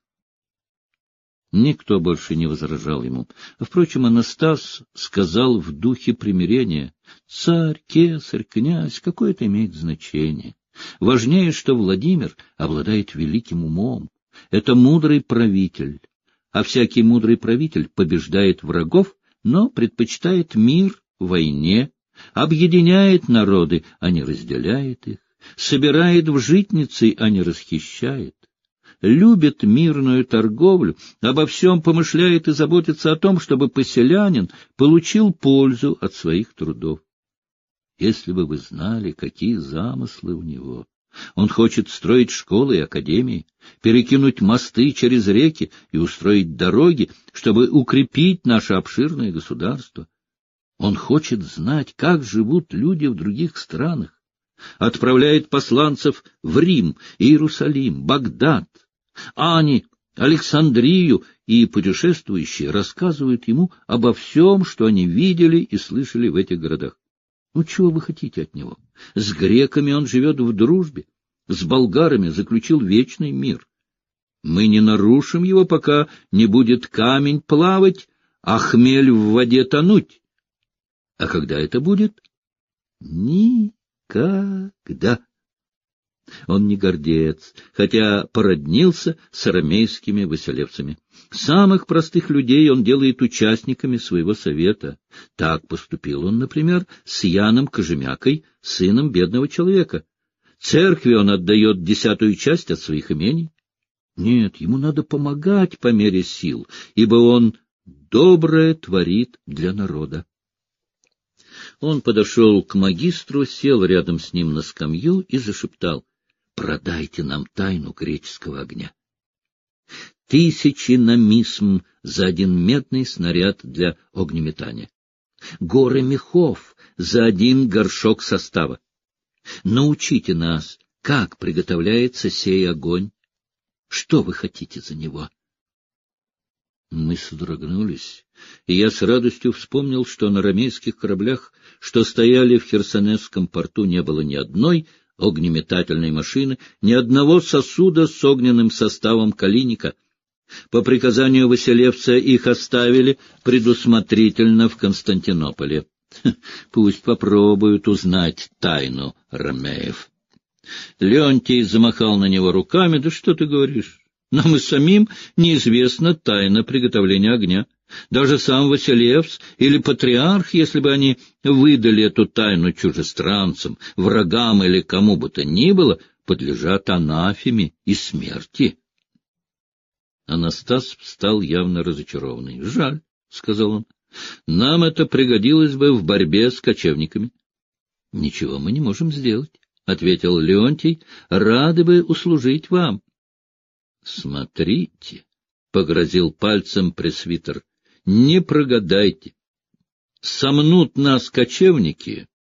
Никто больше не возражал ему. Впрочем, Анастас сказал в духе примирения: — Царь, кесарь, князь, какое это имеет значение? Важнее, что Владимир обладает великим умом. Это мудрый правитель, а всякий мудрый правитель побеждает врагов, но предпочитает мир войне, объединяет народы, а не разделяет их, собирает в житницы, а не расхищает, любит мирную торговлю, обо всем помышляет и заботится о том, чтобы поселянин получил пользу от своих трудов. Если бы вы знали, какие замыслы у него! Он хочет строить школы и академии, перекинуть мосты через реки и устроить дороги, чтобы укрепить наше обширное государство. Он хочет знать, как живут люди в других странах, отправляет посланцев в Рим, Иерусалим, Багдад, Ани, Александрию, и путешествующие рассказывают ему обо всем, что они видели и слышали в этих городах. Ну, чего вы хотите от него? С греками он живет в дружбе, с болгарами заключил вечный мир. Мы не нарушим его, пока не будет камень плавать, а хмель в воде тонуть. А когда это будет? Никогда. Он не гордец, хотя породнился с арамейскими василевцами. Самых простых людей он делает участниками своего совета. Так поступил он, например, с Яном Кожемякой, сыном бедного человека. Церкви он отдает десятую часть от своих имений. Нет, ему надо помогать по мере сил, ибо он доброе творит для народа. Он подошел к магистру, сел рядом с ним на скамью и зашептал: — Продайте нам тайну греческого огня. Тысячи намисм за один медный снаряд для огнеметания. Горы мехов за один горшок состава. Научите нас, как приготовляется сей огонь. Что вы хотите за него? Мы содрогнулись, и я с радостью вспомнил, что на ромейских кораблях, что стояли в Херсонесском порту, не было ни одной огнеметательной машины, ни одного сосуда с огненным составом калийника. По приказанию Василевса их оставили предусмотрительно в Константинополе. Пусть попробуют узнать тайну ромеев. Леонтий замахал на него руками. — Да что ты говоришь? Нам и самим неизвестна тайна приготовления огня. Даже сам Василевс или патриарх, если бы они выдали эту тайну чужестранцам, врагам или кому бы то ни было, подлежат анафеме и смерти. Анастас встал явно разочарованный. — Жаль, — сказал он, — нам это пригодилось бы в борьбе с кочевниками. — Ничего мы не можем сделать, — ответил Леонтий, — рады бы услужить вам. — Смотрите, — погрозил пальцем пресвитер, — не прогадайте. Сомнут нас кочевники,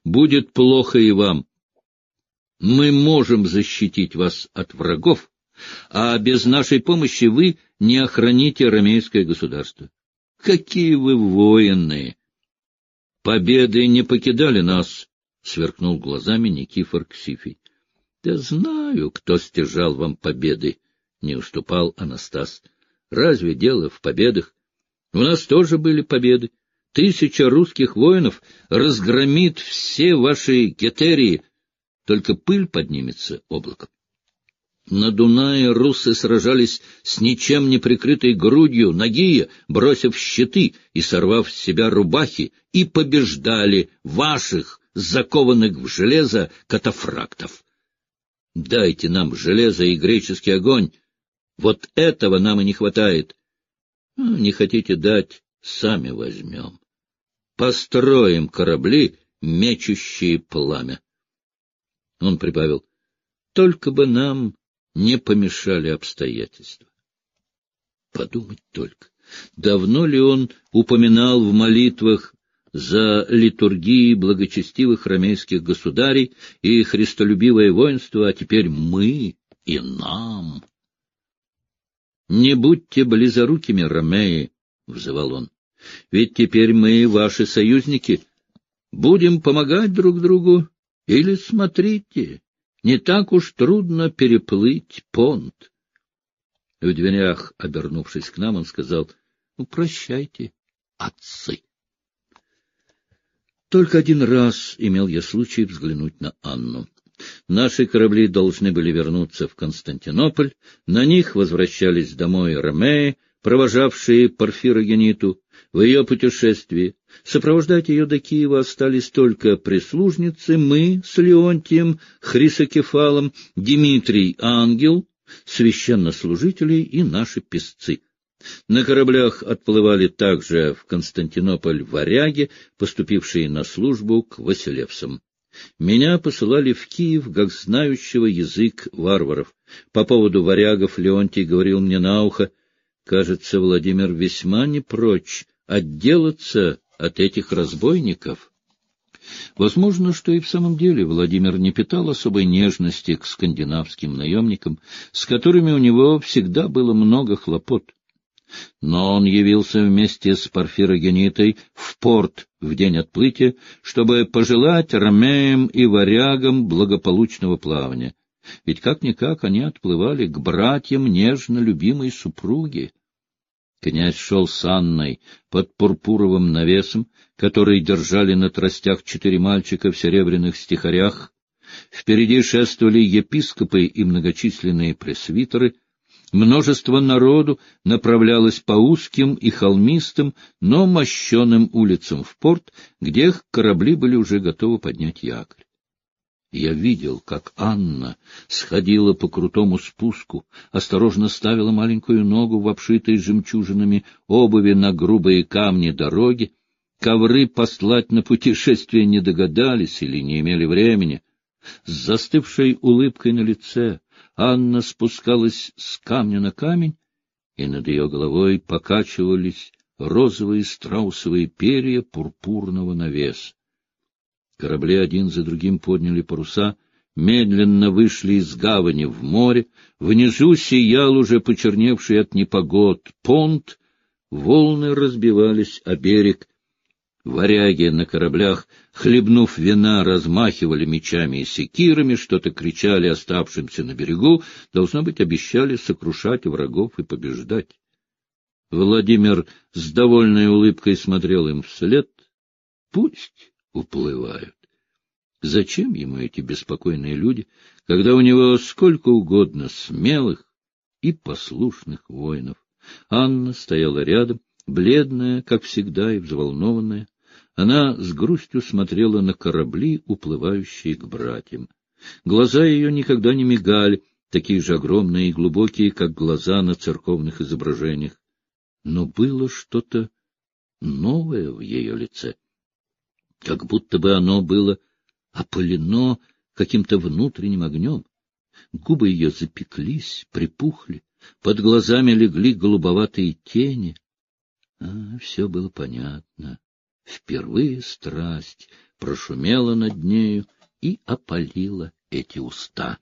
будет плохо и вам. Мы можем защитить вас от врагов, а без нашей помощи вы не охраните ромейское государство. Какие вы воины! Победы не покидали нас, — сверкнул глазами Никифор Ксифий. — Да знаю, кто стяжал вам победы, — не уступал Анастас. — Разве дело в победах? У нас тоже были победы. Тысяча русских воинов разгромит все ваши гетерии, только пыль поднимется облаком. На Дунае руссы сражались с ничем не прикрытой грудью, нагие, бросив щиты и сорвав с себя рубахи, и побеждали ваших, закованных в железо, катафрактов. Дайте нам железо и греческий огонь. Вот этого нам и не хватает. Не хотите дать, сами возьмем. Построим корабли, мечущие пламя. Он прибавил: только бы нам не помешали обстоятельства. Подумать только, давно ли он упоминал в молитвах за литургии благочестивых ромейских государей и христолюбивое воинство, а теперь мы и нам. «Не будьте близорукими, ромеи», — взывал он, — «ведь теперь мы ваши союзники. Будем помогать друг другу, или смотрите, не так уж трудно переплыть понт». В дверях, обернувшись к нам, он сказал: «Ну, прощайте, отцы». Только один раз имел я случай взглянуть на Анну. Наши корабли должны были вернуться в Константинополь, на них возвращались домой ромеи, провожавшие Порфирогениту в ее путешествии. Сопровождать ее до Киева остались только прислужницы, мы с Леонтием, Хрисокефалом, Дмитрий Ангел, священнослужители и наши песцы. На кораблях отплывали также в Константинополь варяги, поступившие на службу к Василевсам. Меня посылали в Киев, как знающего язык варваров. По поводу варягов Леонтий говорил мне на ухо: кажется, Владимир весьма не прочь отделаться от этих разбойников. Возможно, что и в самом деле Владимир не питал особой нежности к скандинавским наемникам, с которыми у него всегда было много хлопот. Но он явился вместе с Порфирогенитой в порт в день отплытия, чтобы пожелать ромеям и варягам благополучного плавания. Ведь как-никак они отплывали к братьям нежно любимой супруги. Князь шел с Анной под пурпуровым навесом, который держали на тростях четыре мальчика в серебряных стихарях. Впереди шествовали епископы и многочисленные пресвитеры. Множество народу направлялось по узким и холмистым, но мощеным улицам в порт, где корабли были уже готовы поднять якорь. Я видел, как Анна сходила по крутому спуску, осторожно ставила маленькую ногу в обшитой жемчужинами обуви на грубые камни дороги. Ковры послать на путешествие не догадались или не имели времени. С застывшей улыбкой на лице Анна спускалась с камня на камень, и над ее головой покачивались розовые страусовые перья пурпурного навеса. Корабли один за другим подняли паруса, медленно вышли из гавани в море, внизу сиял уже почерневший от непогод понт, волны разбивались о берег. Варяги на кораблях, хлебнув вина, размахивали мечами и секирами, что-то кричали оставшимся на берегу, должно быть, обещали сокрушать врагов и побеждать. Владимир с довольной улыбкой смотрел им вслед. Пусть уплывают. Зачем ему эти беспокойные люди, когда у него сколько угодно смелых и послушных воинов? Анна стояла рядом, бледная, как всегда, и взволнованная. Она с грустью смотрела на корабли, уплывающие к братьям. Глаза ее никогда не мигали, такие же огромные и глубокие, как глаза на церковных изображениях. Но было что-то новое в ее лице, как будто бы оно было опалено каким-то внутренним огнем. Губы ее запеклись, припухли, под глазами легли голубоватые тени. А, все было понятно. Впервые страсть прошумела над нею и опалила эти уста.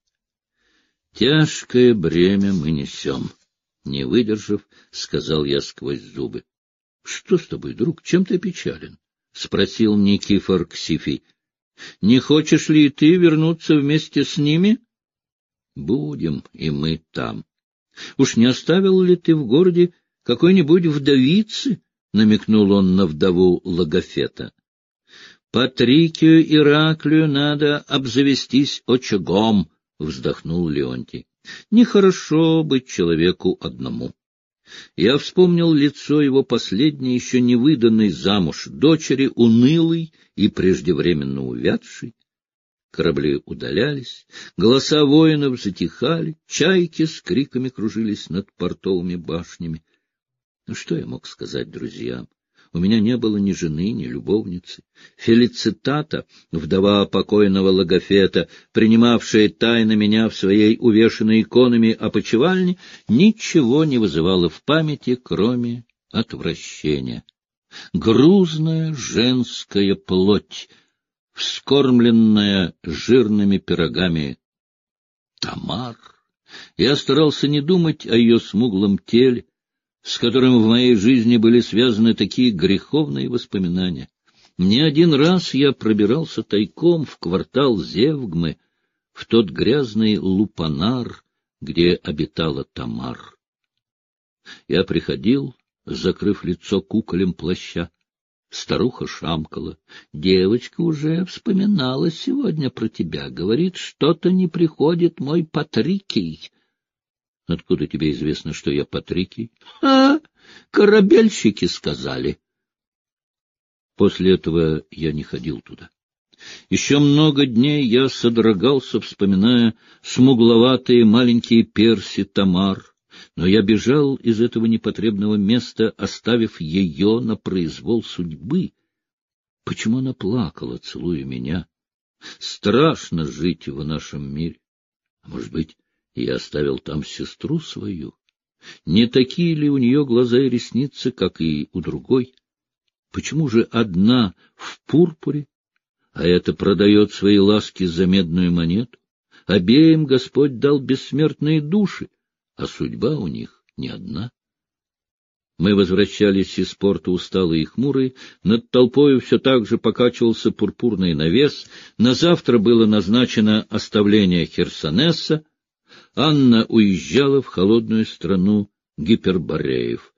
«Тяжкое бремя мы несем», — не выдержав, сказал я сквозь зубы. — Что с тобой, друг, чем ты опечален? — спросил Никифор Ксифий. — Не хочешь ли ты вернуться вместе с ними? — Будем и мы там. — Уж не оставил ли ты в городе какой-нибудь вдовицы? — намекнул он на вдову Логофета. — Патрикию Ираклию надо обзавестись очагом, — вздохнул Леонтий. — Нехорошо быть человеку одному. Я вспомнил лицо его последней, еще не выданной замуж дочери, унылой и преждевременно увядшей. Корабли удалялись, голоса воинов затихали, чайки с криками кружились над портовыми башнями. Ну, что я мог сказать друзьям? У меня не было ни жены, ни любовницы. Фелицитата, вдова покойного Логофета, принимавшая тайно меня в своей увешанной иконами опочивальне, ничего не вызывала в памяти, кроме отвращения. Грузная женская плоть, вскормленная жирными пирогами. Тамар. Я старался не думать о ее смуглом теле, с которым в моей жизни были связаны такие греховные воспоминания. Не один раз я пробирался тайком в квартал Зевгмы, в тот грязный лупанар, где обитала Тамар. Я приходил, закрыв лицо куколем плаща. Старуха шамкала. — Девочка уже вспоминала сегодня про тебя. Говорит, что-то не приходит мой Патрикий. — Откуда тебе известно, что я Патрикий? — А, корабельщики сказали. После этого я не ходил туда. Еще много дней я содрогался, вспоминая смугловатые маленькие перси Тамар, но я бежал из этого непотребного места, оставив ее на произвол судьбы. Почему она плакала, целуя меня? Страшно жить в нашем мире. А может быть, я оставил там сестру свою? Не такие ли у нее глаза и ресницы, как и у другой? Почему же одна в пурпуре, а эта продает свои ласки за медную монету? Обеим Господь дал бессмертные души, а судьба у них не одна. Мы возвращались из порта усталые и хмурые, над толпою все так же покачивался пурпурный навес, на завтра было назначено оставление Херсонеса, Анна уезжала в холодную страну Гипербореев.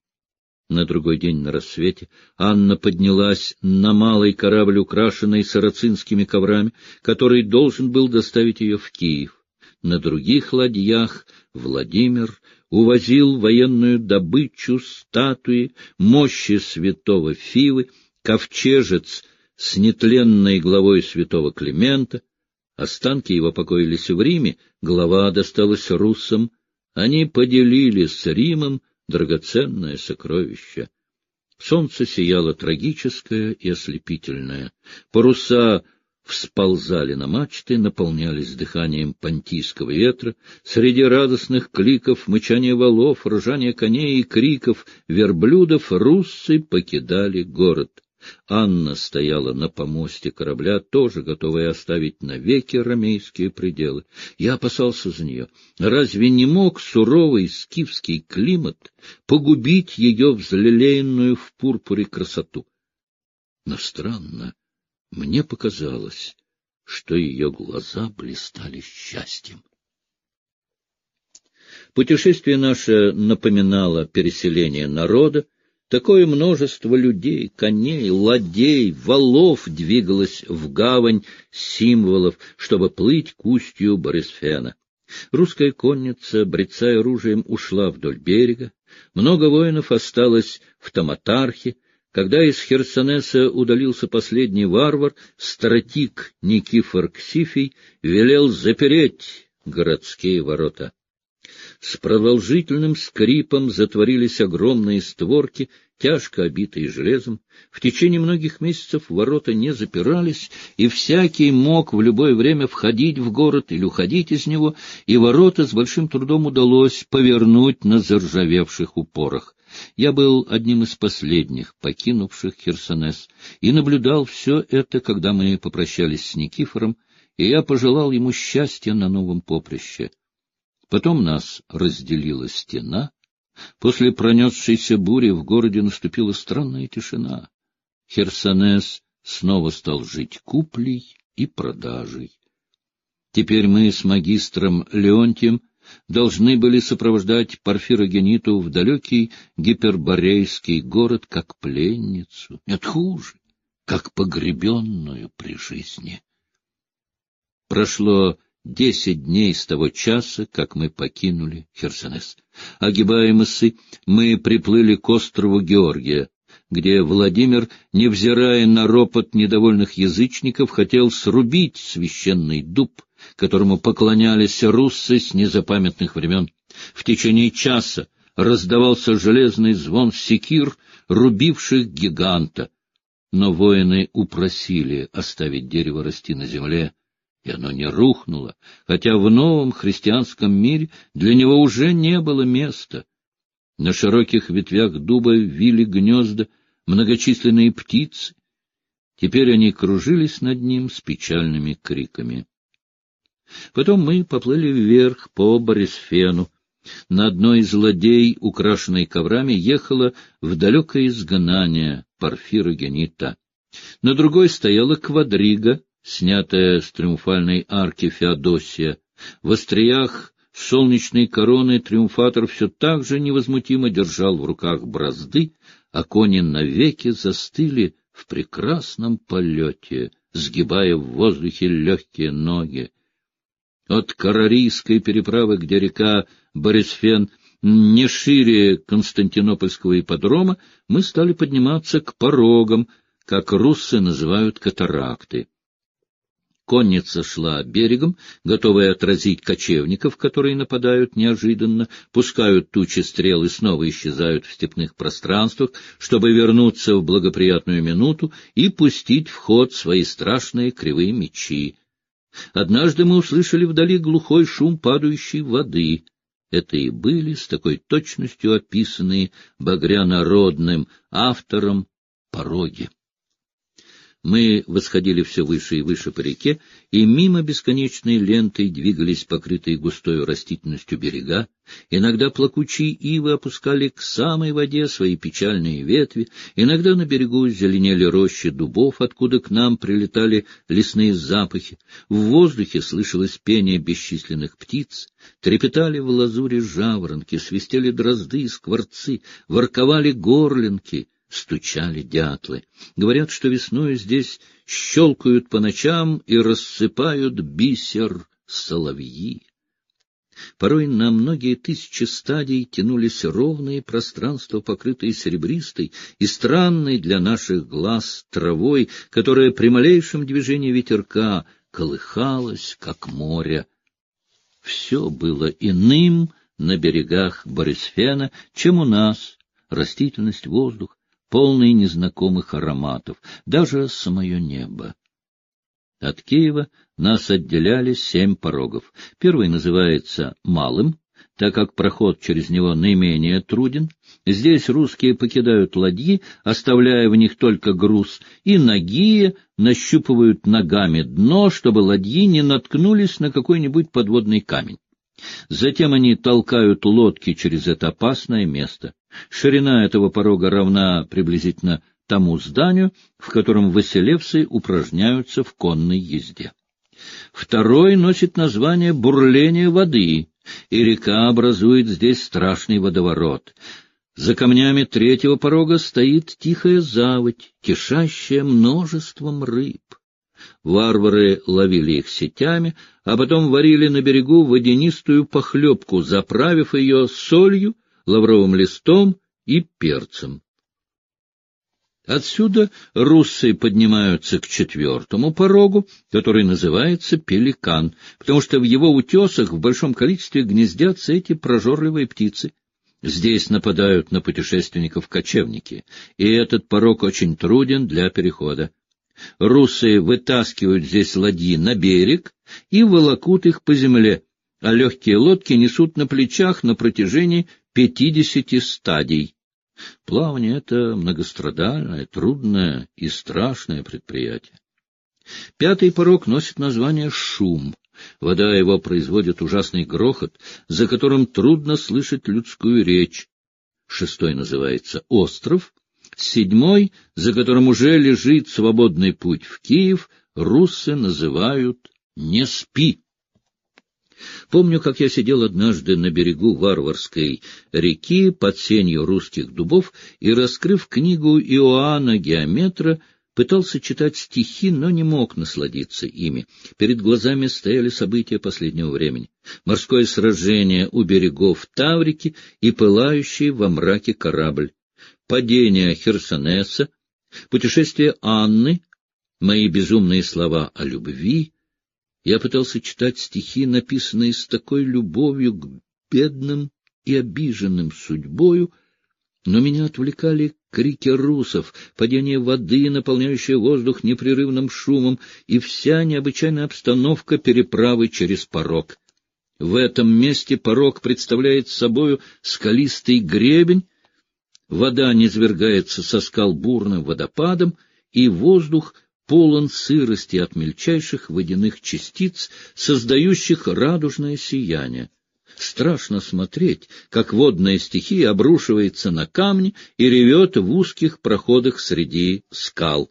На другой день на рассвете Анна поднялась на малый корабль, украшенный сарацинскими коврами, который должен был доставить ее в Киев. На других ладьях Владимир увозил военную добычу, статуи, мощи святого Фивы, ковчежец с нетленной главой святого Климента. Останки его покоились в Риме, глава досталась руссам. Они поделили с Римом драгоценное сокровище. Солнце сияло трагическое и ослепительное. Паруса всползали на мачты, наполнялись дыханием понтийского ветра. Среди радостных кликов, мычания валов, ржания коней и криков верблюдов руссы покидали город. Анна стояла на помосте корабля, тоже готовая оставить навеки ромейские пределы. Я опасался за нее. Разве не мог суровый скифский климат погубить ее взлелеянную в пурпуре красоту? Но странно, мне показалось, что ее глаза блистали счастьем. Путешествие наше напоминало переселение народа. Такое множество людей, коней, ладей, валов двигалось в гавань символов, чтобы плыть к устью Борисфена. Русская конница, брецая оружием, ушла вдоль берега. Много воинов осталось в Таматархе. Когда из Херсонеса удалился последний варвар, стратик Никифор Ксифий велел запереть городские ворота. С продолжительным скрипом затворились огромные створки, тяжко обитые железом. В течение многих месяцев ворота не запирались, и всякий мог в любое время входить в город или уходить из него, и ворота с большим трудом удалось повернуть на заржавевших упорах. Я был одним из последних, покинувших Херсонес, и наблюдал все это, когда мы попрощались с Никифором, и я пожелал ему счастья на новом поприще. Потом нас разделила стена. После пронесшейся бури в городе наступила странная тишина. Херсонес снова стал жить куплей и продажей. Теперь мы с магистром Леонтием должны были сопровождать Порфирогениту в далекий гиперборейский город как пленницу, нет, хуже, как погребенную при жизни. Прошло десять дней с того часа, как мы покинули Херсонес. Огибая мысы, мы приплыли к острову Георгия, где Владимир, невзирая на ропот недовольных язычников, хотел срубить священный дуб, которому поклонялись руссы с незапамятных времен. В течение часа раздавался железный звон секир, рубивших гиганта. Но воины упросили оставить дерево расти на земле, и оно не рухнуло, хотя в новом христианском мире для него уже не было места. На широких ветвях дуба вили гнезда многочисленные птицы. Теперь они кружились над ним с печальными криками. Потом мы поплыли вверх по Борисфену. На одной из ладей, украшенной коврами, ехала в далекое изгнание Порфирогенита. На другой стояла квадрига, снятая с триумфальной арки Феодосия. В остриях солнечной короны триумфатор все так же невозмутимо держал в руках бразды, а кони навеки застыли в прекрасном полете, сгибая в воздухе легкие ноги. От Карарийской переправы, где река Борисфен не шире Константинопольского ипподрома, мы стали подниматься к порогам, как руссы называют катаракты. Конница шла берегом, готовая отразить кочевников, которые нападают неожиданно, пускают тучи стрел и снова исчезают в степных пространствах, чтобы вернуться в благоприятную минуту и пустить в ход свои страшные кривые мечи. Однажды мы услышали вдали глухой шум падающей воды. Это и были с такой точностью описанные багрянародным автором пороги. Мы восходили все выше и выше по реке, и мимо бесконечной лентой двигались покрытые густой растительностью берега. Иногда плакучие ивы опускали к самой воде свои печальные ветви, иногда на берегу зеленели рощи дубов, откуда к нам прилетали лесные запахи. В воздухе слышалось пение бесчисленных птиц, трепетали в лазуре жаворонки, свистели дрозды и скворцы, ворковали горлинки, стучали дятлы. Говорят, что весною здесь щелкают по ночам и рассыпают бисер соловьи. Порой на многие тысячи стадий тянулись ровные пространства, покрытые серебристой и странной для наших глаз травой, которая при малейшем движении ветерка колыхалась, как море. Все было иным на берегах Борисфена, чем у нас. Растительность, воздух, полный незнакомых ароматов, даже самое небо. От Киева нас отделяли семь порогов. Первый называется Малым, так как проход через него наименее труден. Здесь русские покидают ладьи, оставляя в них только груз, и нагие нащупывают ногами дно, чтобы ладьи не наткнулись на какой-нибудь подводный камень. Затем они толкают лодки через это опасное место. Ширина этого порога равна приблизительно тому зданию, в котором василевсы упражняются в конной езде. Второй носит название «бурление воды», и река образует здесь страшный водоворот. За камнями третьего порога стоит тихая заводь, кишащая множеством рыб. Варвары ловили их сетями, а потом варили на берегу водянистую похлебку, заправив ее солью, лавровым листом и перцем. Отсюда руссы поднимаются к четвертому порогу, который называется Пеликан, потому что в его утесах в большом количестве гнездятся эти прожорливые птицы. Здесь нападают на путешественников кочевники, и этот порог очень труден для перехода. Руссы вытаскивают здесь ладьи на берег и волокут их по земле, а легкие лодки несут на плечах на протяжении пятидесяти стадий. Плавание — это многострадальное, трудное и страшное предприятие. Пятый порог носит название «Шум». Вода его производит ужасный грохот, за которым трудно слышать людскую речь. Шестой называется «Остров». Седьмой, за которым уже лежит свободный путь в Киев, руссы называют «Не спи». Помню, как я сидел однажды на берегу Варварской реки под сенью русских дубов и, раскрыв книгу Иоанна Геометра, пытался читать стихи, но не мог насладиться ими. Перед глазами стояли события последнего времени. Морское сражение у берегов Таврики и пылающий во мраке корабль. Падение Херсонеса, путешествие Анны, мои безумные слова о любви. Я пытался читать стихи, написанные с такой любовью к бедным и обиженным судьбою, но меня отвлекали крики русов, падение воды, наполняющее воздух непрерывным шумом, и вся необычайная обстановка переправы через порог. В этом месте порог представляет собою скалистый гребень, вода низвергается со скал бурным водопадом, и воздух полон сырости от мельчайших водяных частиц, создающих радужное сияние. Страшно смотреть, как водная стихия обрушивается на камни и ревет в узких проходах среди скал.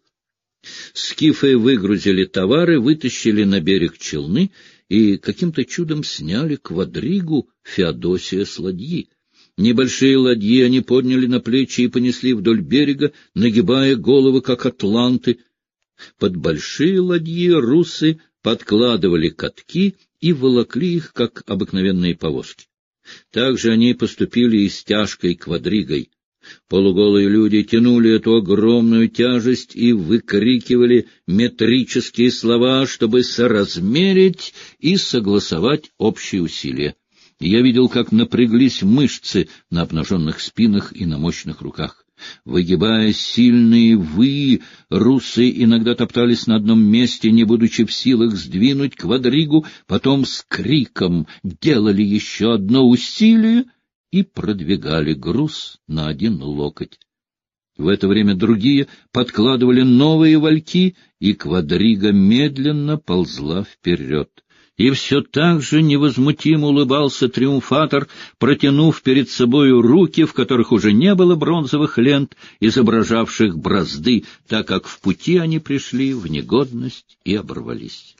Скифы выгрузили товары, вытащили на берег челны и каким-то чудом сняли квадригу Феодосия с ладьи. Небольшие ладьи они подняли на плечи и понесли вдоль берега, нагибая головы, как атланты. Под большие ладьи руссы подкладывали катки и волокли их, как обыкновенные повозки. Также они поступили и с тяжкой квадригой. Полуголые люди тянули эту огромную тяжесть и выкрикивали метрические слова, чтобы соразмерить и согласовать общие усилия. Я видел, как напряглись мышцы на обнаженных спинах и на мощных руках. Выгибая сильные «вы», руссы иногда топтались на одном месте, не будучи в силах сдвинуть квадригу, потом с криком делали еще одно усилие и продвигали груз на один локоть. В это время другие подкладывали новые вальки, и квадрига медленно ползла вперед. И все так же невозмутимо улыбался триумфатор, протянув перед собою руки, в которых уже не было бронзовых лент, изображавших бразды, так как в пути они пришли в негодность и оборвались.